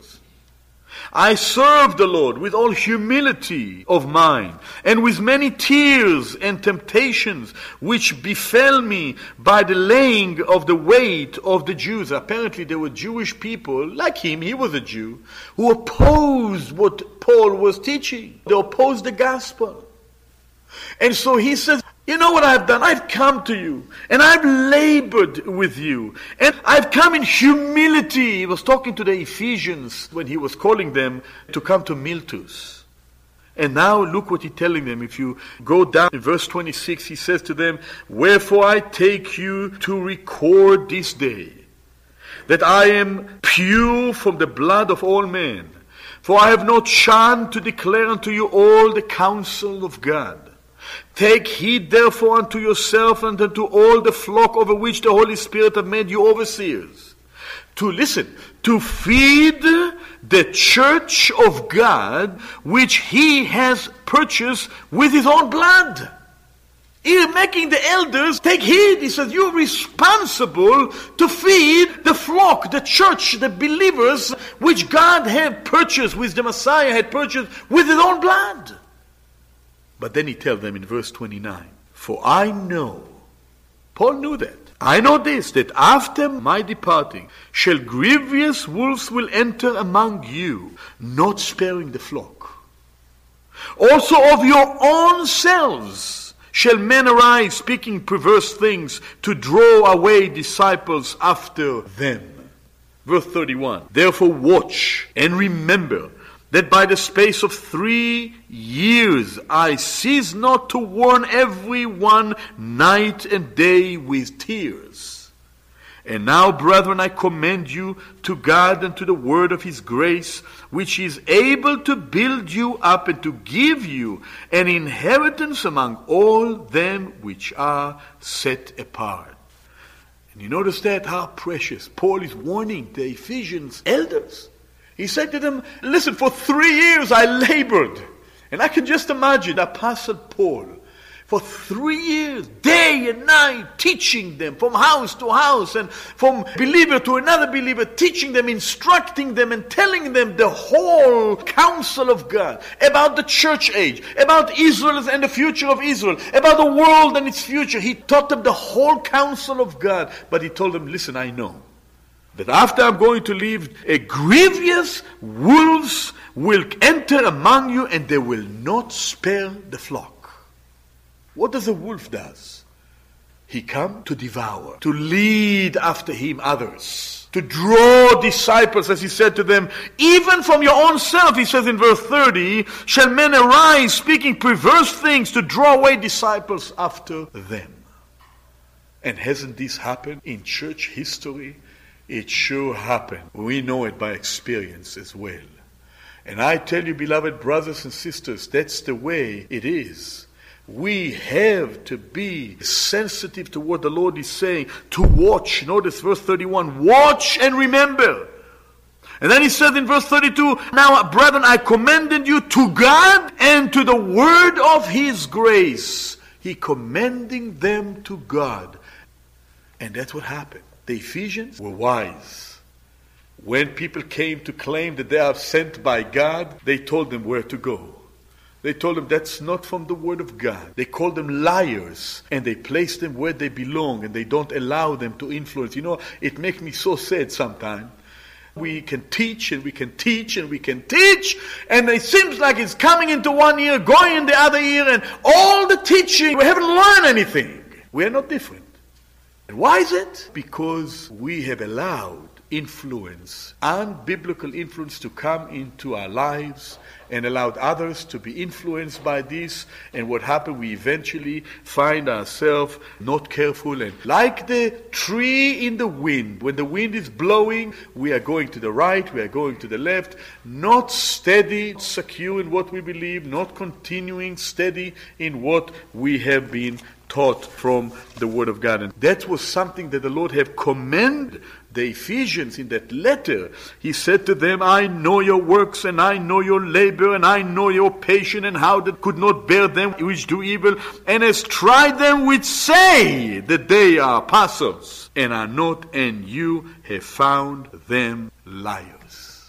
I served the Lord with all humility of mind, and with many tears and temptations, which befell me by the laying of the weight of the Jews. Apparently there were Jewish people, like him, he was a Jew, who opposed what Paul was teaching. They opposed the gospel. And so he says, you know what I've done? I've come to you, and I've labored with you, and I've come in humility. He was talking to the Ephesians when he was calling them to come to Miletus. And now look what he's telling them. If you go down in verse 26, he says to them, Wherefore I take you to record this day, that I am pure from the blood of all men. For I have not shunned to declare unto you all the counsel of God. Take heed therefore unto yourself and unto all the flock over which the Holy Spirit hath made you overseers. To feed the church of God, which he has purchased with his own blood. He's making the elders take heed. He says, you're responsible to feed the flock, the church, the believers, which God had purchased, which the Messiah had purchased with his own blood. But then he tells them in verse 29, For I know, Paul knew that, I know this, that after my departing, shall grievous wolves will enter among you, not sparing the flock. Also of your own selves shall men arise, speaking perverse things, to draw away disciples after them. Verse 31, Therefore watch and remember, that by the space of 3 years I cease not to warn every one night and day with tears. And now, brethren, I commend you to God and to the word of his grace, which is able to build you up and to give you an inheritance among all them which are set apart. And you notice that, how precious. Paul is warning the Ephesians elders. He said to them, listen, for 3 years I labored. And I can just imagine Apostle Paul, for 3 years, day and night, teaching them from house to house and from believer to another believer, teaching them, instructing them, and telling them the whole counsel of God about the church age, about Israel and the future of Israel, about the world and its future. He taught them the whole counsel of God. But he told them, listen, I know that after I'm going to leave, a grievous wolves will enter among you, and they will not spare the flock. What does a wolf do? He comes to devour, to lead after him others, to draw disciples, as he said to them, even from your own self, he says in verse 30, shall men arise speaking perverse things to draw away disciples after them. And hasn't this happened in church history? It sure happened. We know it by experience as well. And I tell you, beloved brothers and sisters, that's the way it is. We have to be sensitive to what the Lord is saying, to watch. Notice verse 31, watch and remember. And then he said in verse 32, now, brethren, I commended you to God and to the word of his grace. He commending them to God. And that's what happened. The Ephesians were wise. When people came to claim that they are sent by God, they told them where to go. They told them that's not from the word of God. They called them liars, and they placed them where they belong, and they don't allow them to influence. You know, it makes me so sad sometimes. We can teach, and we can teach, and we can teach, and it seems like it's coming into one ear, going in the other ear, and all the teaching, we haven't learned anything. We are not different. And why is it? Because we have allowed influence, unbiblical influence, to come into our lives and allowed others to be influenced by this. And what happened, we eventually find ourselves not careful, and like the tree in the wind, when the wind is blowing, we are going to the right, we are going to the left, not steady, secure in what we believe, not continuing steady in what we have been taught from the Word of God. And that was something that the Lord have commended the Ephesians in that letter. He said to them, I know your works, and I know your labor, and I know your patience, and how that could not bear them which do evil, and has tried them which say that they are apostles, and are not, and you have found them liars.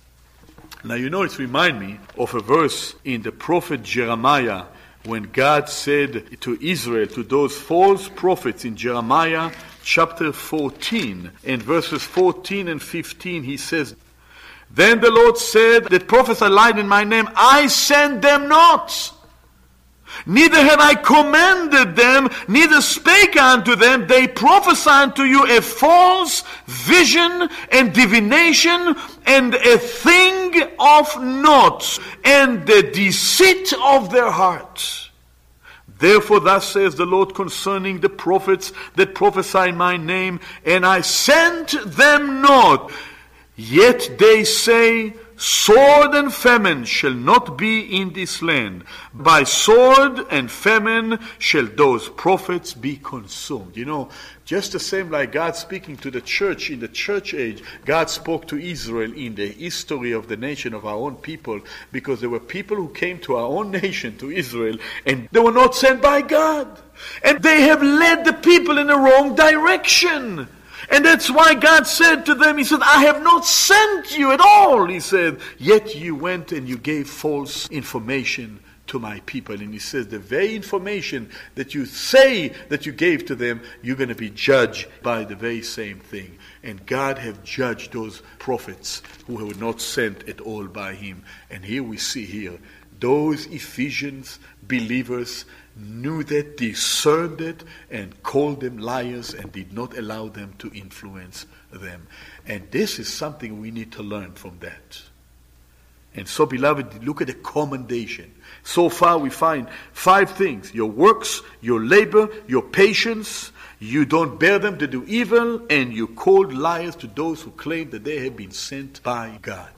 Now you know, it's remind me of a verse in the prophet Jeremiah, when God said to Israel, to those false prophets in Jeremiah chapter 14, and verses 14 and 15, he says, then the Lord said, that prophets lied in my name, I send them not. Neither have I commanded them, neither spake unto them. They prophesy unto you a false vision and divination, and a thing of naught, and the deceit of their heart. Therefore thus says the Lord concerning the prophets that prophesy in my name, and I sent them not. Yet they say, sword and famine shall not be in this land. By sword and famine shall those prophets be consumed. You know, just the same like God speaking to the church in the church age, God spoke to Israel in the history of the nation of our own people, because there were people who came to our own nation, to Israel, and they were not sent by God. And they have led the people in the wrong direction. And that's why God said to them, he said, I have not sent you at all, he said, yet you went and you gave false information to my people. And he says, the very information that you say that you gave to them, you're going to be judged by the very same thing. And God have judged those prophets who were not sent at all by him. And here we see here, those Ephesians believers knew that, discerned it, and called them liars, and did not allow them to influence them. And this is something we need to learn from that. And so, beloved, look at the commendation. So far we find 5 things: your works, your labor, your patience, You don't bear them to do evil, and you called liars to those who claim that they have been sent by God.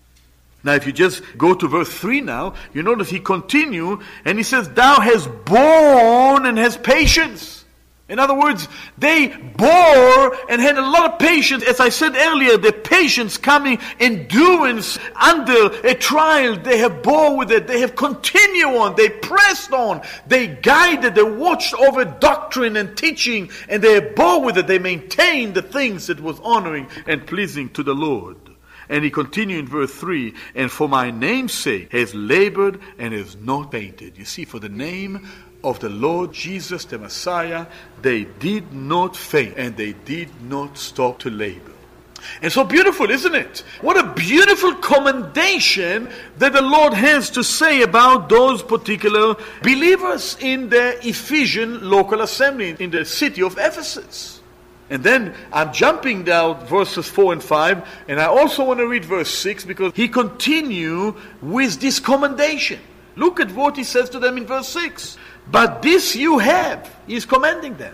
Now, if you just go to verse 3 now, you notice he continues, and he says, thou hast borne and has patience. In other words, they bore and had a lot of patience. As I said earlier, the patience coming, endurance under a trial, they have bore with it. They have continued on. They pressed on. They guided. They watched over doctrine and teaching, and they have bore with it. They maintained the things that was honoring and pleasing to the Lord. And he continued in verse 3, and for my name's sake has labored and has not fainted. You see, for the name of the Lord Jesus, the Messiah, they did not faint and they did not stop to labor. And so beautiful, isn't it? What a beautiful commendation that the Lord has to say about those particular believers in the Ephesian local assembly in the city of Ephesus. And then I'm jumping down verses 4 and 5, and I also want to read verse 6 because he continues with this commendation. Look at what he says to them in verse 6. But this you have, he is commending them,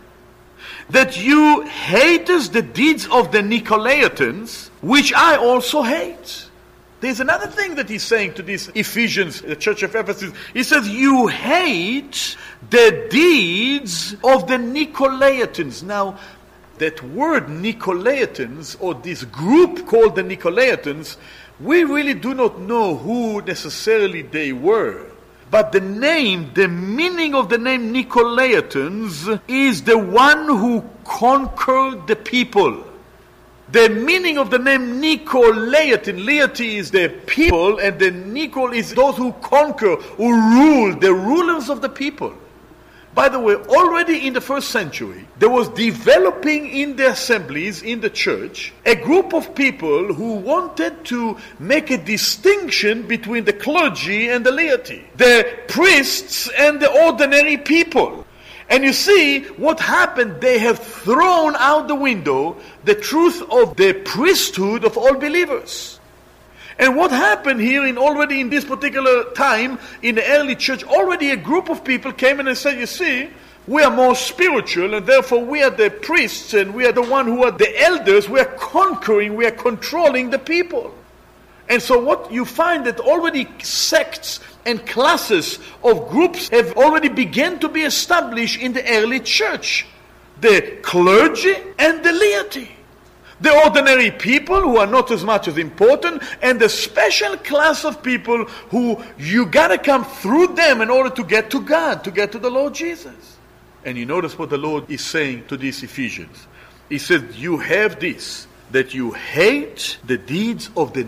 that you hatest the deeds of the Nicolaitans, which I also hate. There's another thing that he's saying to these Ephesians, the church of Ephesus. He says, you hate the deeds of the Nicolaitans. Now, that word Nicolaitans, or this group called the Nicolaitans, we really do not know who necessarily they were. But the name, the meaning of the name Nicolaitans is the one who conquered the people. The meaning of the name Nicolaitan, laity is the people, and the Nicol is those who conquer, who rule, the rulers of the people. By the way, already in the first century, there was developing in the assemblies, in the church, a group of people who wanted to make a distinction between the clergy and the laity, the priests and the ordinary people. And you see, what happened, they have thrown out the window the truth of the priesthood of all believers. And what happened here already in this particular time in the early church, already a group of people came in and said, you see, we are more spiritual and therefore we are the priests and we are the one who are the elders. We are conquering, we are controlling the people. And so what you find that already sects and classes of groups have already begun to be established in the early church. The clergy and the laity. The ordinary people who are not as much as important, and the special class of people who you gotta come through them in order to get to God, to get to the Lord Jesus. And you notice what the Lord is saying to these Ephesians. He said, you have this, that you hate the deeds of the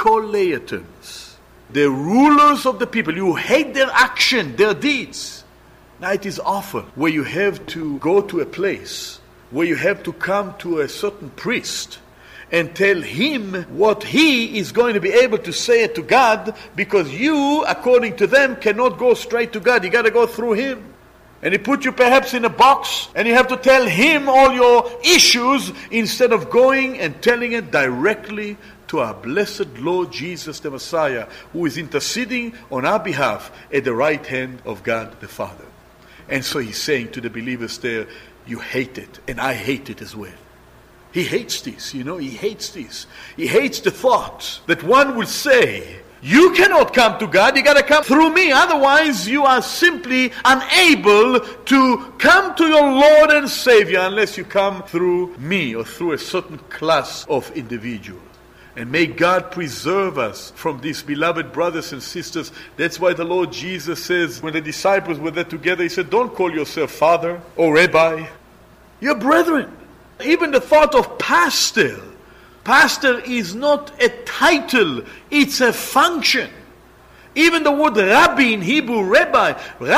Nicolaitans, the rulers of the people. You hate their action, their deeds. Now it is often where you have to go to a place where you have to come to a certain priest and tell him what he is going to be able to say to God, because you, according to them, cannot go straight to God. You got to go through him. And he put you perhaps in a box, and you have to tell him all your issues instead of going and telling it directly to our blessed Lord Jesus the Messiah, who is interceding on our behalf at the right hand of God the Father. And so he's saying to the believers there, you hate it, and I hate it as well. He hates this, he hates this. He hates the thought that one will say, you cannot come to God, you got to come through me, otherwise you are simply unable to come to your Lord and Savior unless you come through me or through a certain class of individuals. And may God preserve us from these, beloved brothers and sisters. That's why the Lord Jesus says, when the disciples were there together, he said, don't call yourself Father or Rabbi. You're brethren. Even the thought of pastor. Pastor is not a title, it's a function. Even the word rabbi in Hebrew, rabbi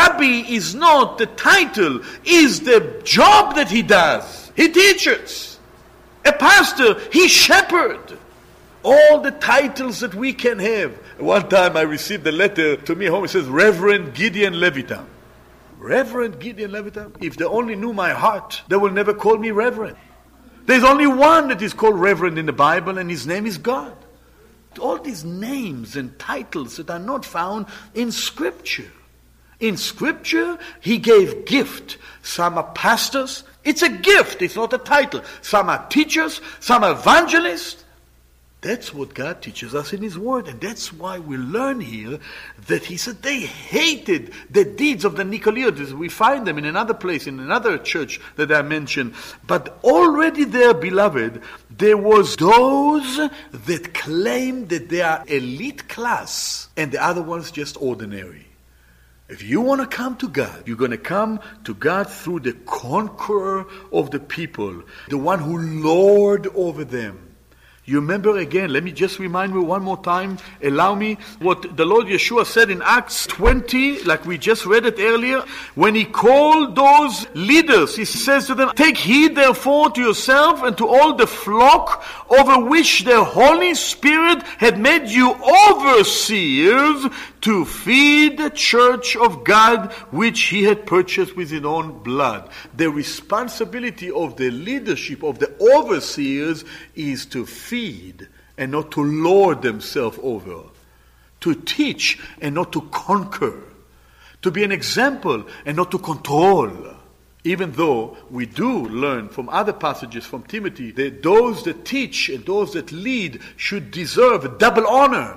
is not the title, is the job that he does. He teaches. A pastor, he shepherd. All the titles that we can have. One time I received a letter to me home. It says, Reverend Gideon Levitan. Reverend Gideon Levitan? If they only knew my heart, they will never call me Reverend. There's only one that is called Reverend in the Bible, and his name is God. All these names and titles that are not found in Scripture. In Scripture, he gave gift. Some are pastors. It's a gift. It's not a title. Some are teachers. Some are evangelists. That's what God teaches us in His Word. And that's why we learn here that He said they hated the deeds of the Nicolaitans. We find them in another place, in another church that I mentioned. But already there, beloved, there was those that claimed that they are elite class and the other ones just ordinary. If you want to come to God, you're going to come to God through the conqueror of the people, the one who lord over them. You remember again, let me just remind you one more time, allow me, what the Lord Yeshua said in Acts 20, like we just read it earlier, when He called those leaders, He says to them, "Take heed therefore to yourself and to all the flock over which the Holy Spirit had made you overseers to feed the church of God which He had purchased with His own blood." The responsibility of the leadership, of the overseers, is to feed and not to lord themselves over, to teach and not to conquer, to be an example and not to control. Even though we do learn from other passages from Timothy that those that teach and those that lead should deserve a double honor.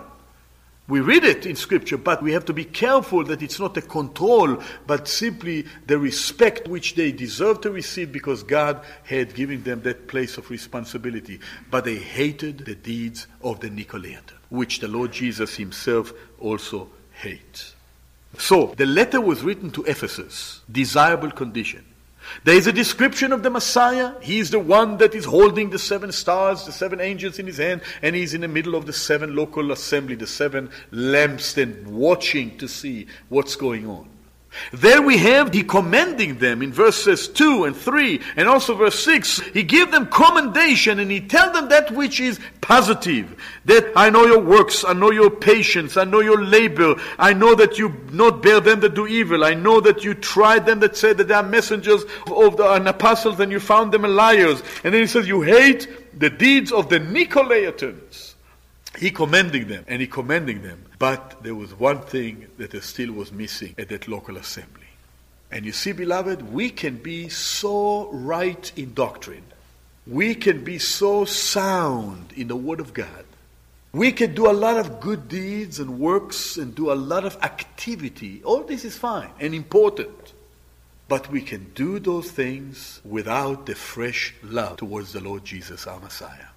We read it in Scripture, but we have to be careful that it's not a control, but simply the respect which they deserve to receive because God had given them that place of responsibility. But they hated the deeds of the Nicolaitans, which the Lord Jesus Himself also hates. So, the letter was written to Ephesus, desirable condition. There is a description of the Messiah. He is the one that is holding the 7 stars, the 7 angels in his hand, and he's in the middle of the 7 local assembly, the 7 lampstands, watching to see what's going on. There we have He commending them in verses 2 and 3 and also verse 6. He gives them commendation and He tells them that which is positive. That I know your works, I know your patience, I know your labor, I know that you not bear them that do evil, I know that you tried them that said that they are messengers of and apostles and you found them liars. And then He says you hate the deeds of the Nicolaitans. He commending them and He commending them. But there was one thing that there still was missing at that local assembly. And you see, beloved, we can be so right in doctrine. We can be so sound in the Word of God. We can do a lot of good deeds and works and do a lot of activity. All this is fine and important. But we can do those things without the fresh love towards the Lord Jesus, our Messiah.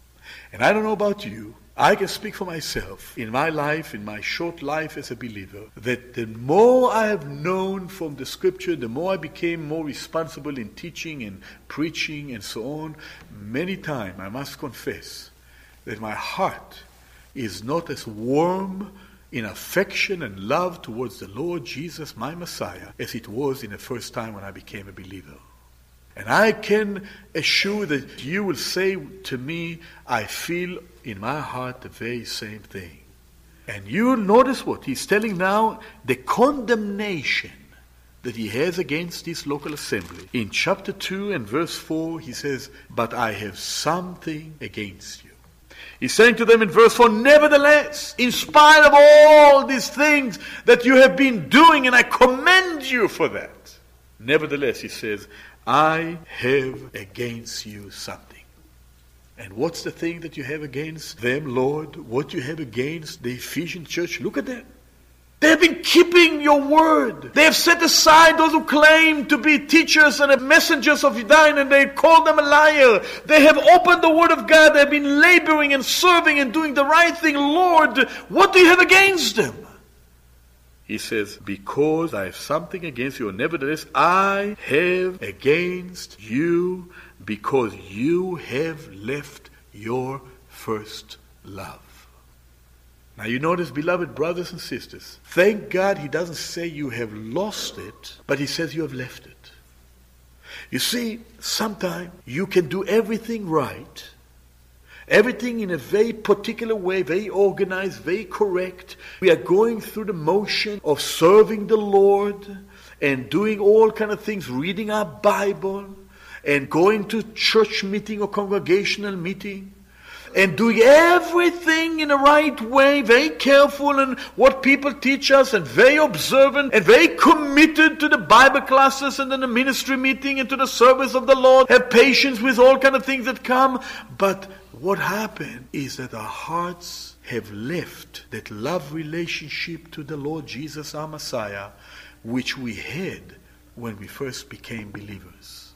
And I don't know about you, I can speak for myself in my life, in my short life as a believer, that the more I have known from the Scripture, the more I became more responsible in teaching and preaching and so on. Many times, I must confess, that my heart is not as warm in affection and love towards the Lord Jesus, my Messiah, as it was in the first time when I became a believer. And I can assure that you will say to me, I feel in my heart the very same thing. And you notice what he's telling now, the condemnation that he has against this local assembly. In chapter 2 and verse 4, he says, but I have something against you. He's saying to them in verse 4, nevertheless, in spite of all these things that you have been doing, and I commend you for that. Nevertheless, he says, I have against you something. And what's the thing that you have against them, Lord? What you have against the Ephesian church? Look at them. They have been keeping your word. They have set aside those who claim to be teachers and messengers of thine, and they call them a liar. They have opened the word of God. They have been laboring and serving and doing the right thing. Lord, what do you have against them? He says, because I have something against you, nevertheless, I have against you because you have left your first love. Now you notice, beloved brothers and sisters, thank God he doesn't say you have lost it, but he says you have left it. You see, sometimes you can do everything right, everything in a very particular way, very organized, very correct. We are going through the motion of serving the Lord and doing all kind of things, reading our Bible and going to church meeting or congregational meeting. and doing everything in the right way, very careful in what people teach us, and very observant, and very committed to the Bible classes and in the ministry meeting and to the service of the Lord, have patience with all kind of things that come. But what happened is that our hearts have left that love relationship to the Lord Jesus, our Messiah, which we had when we first became believers.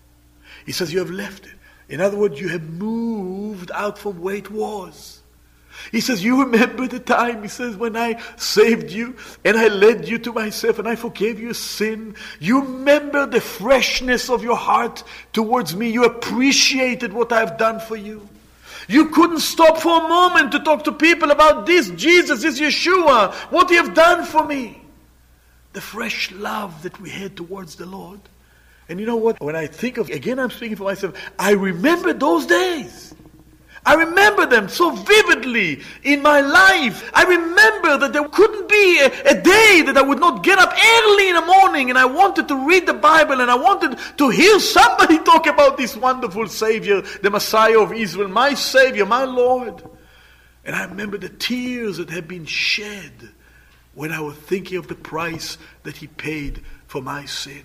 He says you have left it. In other words, you have moved out from where it was. He says, you remember the time, he says, when I saved you and I led you to myself and I forgave your sin. You remember the freshness of your heart towards me. You appreciated what I've done for you. You couldn't stop for a moment to talk to people about this Jesus, this Yeshua, what you have done for me. The fresh love that we had towards the Lord. And you know what? When I think of, again I'm speaking for myself, I remember those days. I remember them so vividly in my life. I remember that there couldn't be a day that I would not get up early in the morning and I wanted to read the Bible and I wanted to hear somebody talk about this wonderful Savior, the Messiah of Israel, my Savior, my Lord. And I remember the tears that had been shed when I was thinking of the price that He paid for my sins.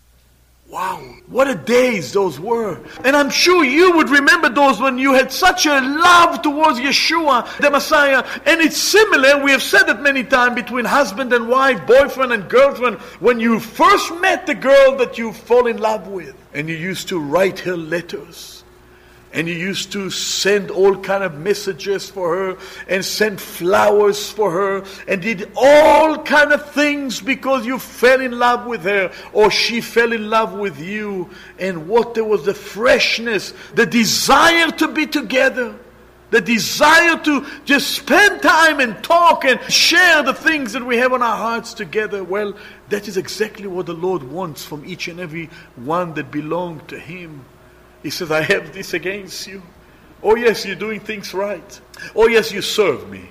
Wow, what a days those were. And I'm sure you would remember those when you had such a love towards Yeshua, the Messiah. And it's similar, we have said it many times, between husband and wife, boyfriend and girlfriend. When you first met the girl that you fall in love with, and you used to write her letters, and you used to send all kind of messages for her, and send flowers for her, and did all kind of things because you fell in love with her, or she fell in love with you. And what there was the freshness, the desire to be together, the desire to just spend time and talk and share the things that we have on our hearts together. Well, that is exactly what the Lord wants from each and every one that belong to Him. He says, I have this against you. Oh yes, you're doing things right. Oh yes, you serve me.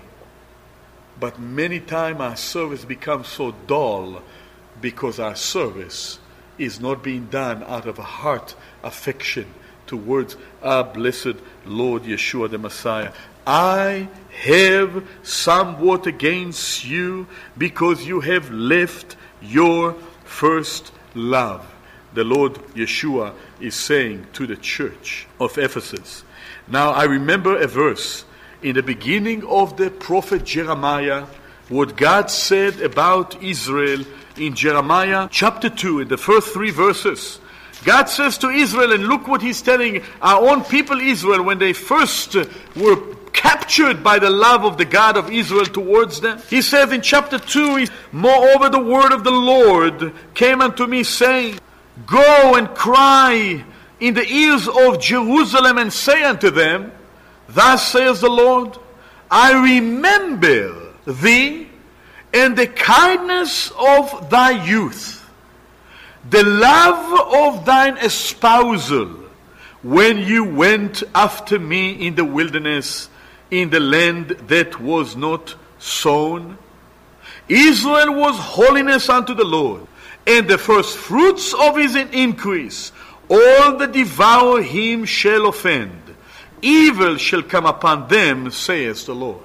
But many times our service becomes so dull because our service is not being done out of a heart affection towards our blessed Lord Yeshua the Messiah. I have somewhat against you because you have left your first love. The Lord Yeshua is saying to the church of Ephesus. Now I remember a verse in the beginning of the prophet Jeremiah, what God said about Israel in Jeremiah chapter 2, in the first 3 verses. God says to Israel, and look what He's telling our own people Israel when they first were captured by the love of the God of Israel towards them. He says in chapter 2, moreover the word of the Lord came unto me saying, go and cry in the ears of Jerusalem and say unto them, thus says the Lord, I remember thee and the kindness of thy youth, the love of thine espousal, when you went after me in the wilderness, in the land that was not sown. Israel was holiness unto the Lord, and the first fruits of his increase. All that devour him shall offend. Evil shall come upon them, saith the Lord.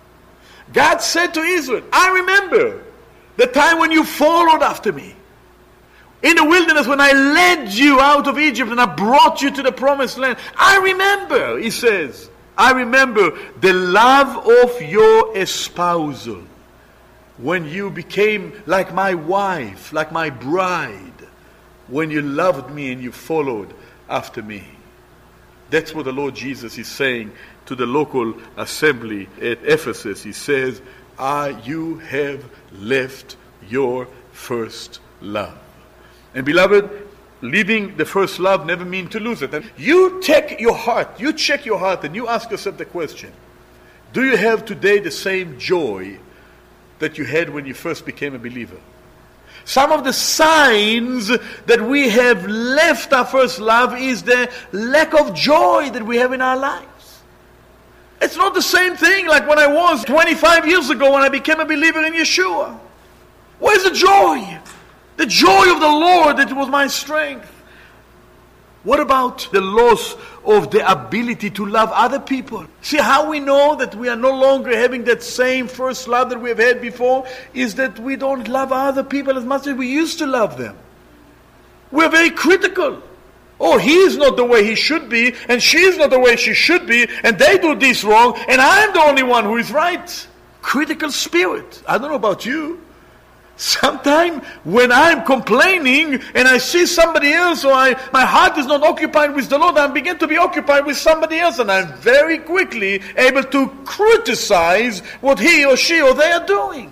God said to Israel, I remember the time when you followed after me. In the wilderness when I led you out of Egypt and I brought you to the promised land. I remember, he says, I remember the love of your espousal. When you became like my wife, like my bride, when you loved me and you followed after me. That's what the Lord Jesus is saying to the local assembly at Ephesus. He says, you have left your first love. And beloved, leaving the first love never means to lose it. And you check your heart and you ask yourself the question, do you have today the same joy that you had when you first became a believer? Some of the signs that we have left our first love is the lack of joy that we have in our lives. It's not the same thing like when I was 25 years ago when I became a believer in Yeshua. Where's the joy? The joy of the Lord that was my strength. What about the loss of the ability to love other people? See, how we know that we are no longer having that same first love that we have had before is that we don't love other people as much as we used to love them. We're very critical. Oh, he is not the way he should be, and she is not the way she should be, and they do this wrong, and I'm the only one who is right. Critical spirit. I don't know about you. Sometimes when I'm complaining and I see somebody else, or my heart is not occupied with the Lord, I begin to be occupied with somebody else, and I'm very quickly able to criticize what he or she or they are doing.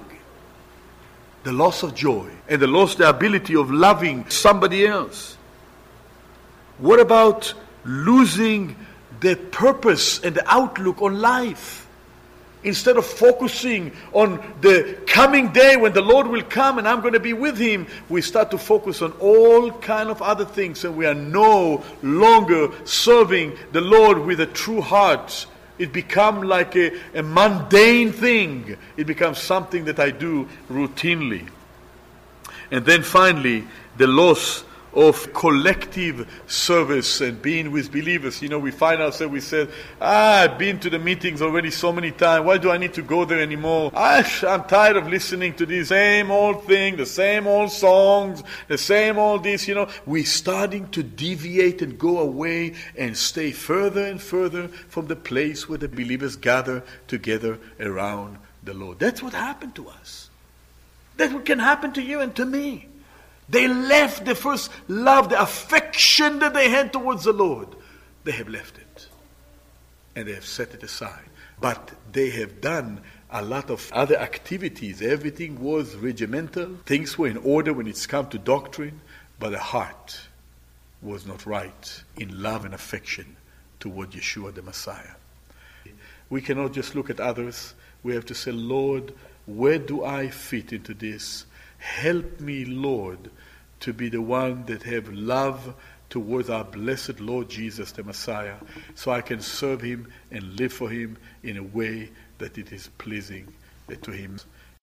The loss of joy and the loss of the ability of loving somebody else. What about losing the purpose and the outlook on life? Instead of focusing on the coming day when the Lord will come and I'm going to be with Him, we start to focus on all kind of other things, and we are no longer serving the Lord with a true heart. It becomes like a mundane thing. It becomes something that I do routinely. And then finally, the loss of collective service and being with believers. You know, we find ourselves, we said, I've been to the meetings already so many times. Why do I need to go there anymore? I'm tired of listening to the same old thing, the same old songs, the same old this, you know. We're starting to deviate and go away and stay further and further from the place where the believers gather together around the Lord. That's what happened to us. That's what can happen to you and to me. They left the first love, the affection that they had towards the Lord. They have left it. And they have set it aside. But they have done a lot of other activities. Everything was regimental. Things were in order when it's come to doctrine. But the heart was not right in love and affection toward Yeshua the Messiah. We cannot just look at others. We have to say, Lord, where do I fit into this? Help me, Lord, to be the one that have love towards our blessed Lord Jesus the Messiah, so I can serve Him and live for Him in a way that it is pleasing to Him.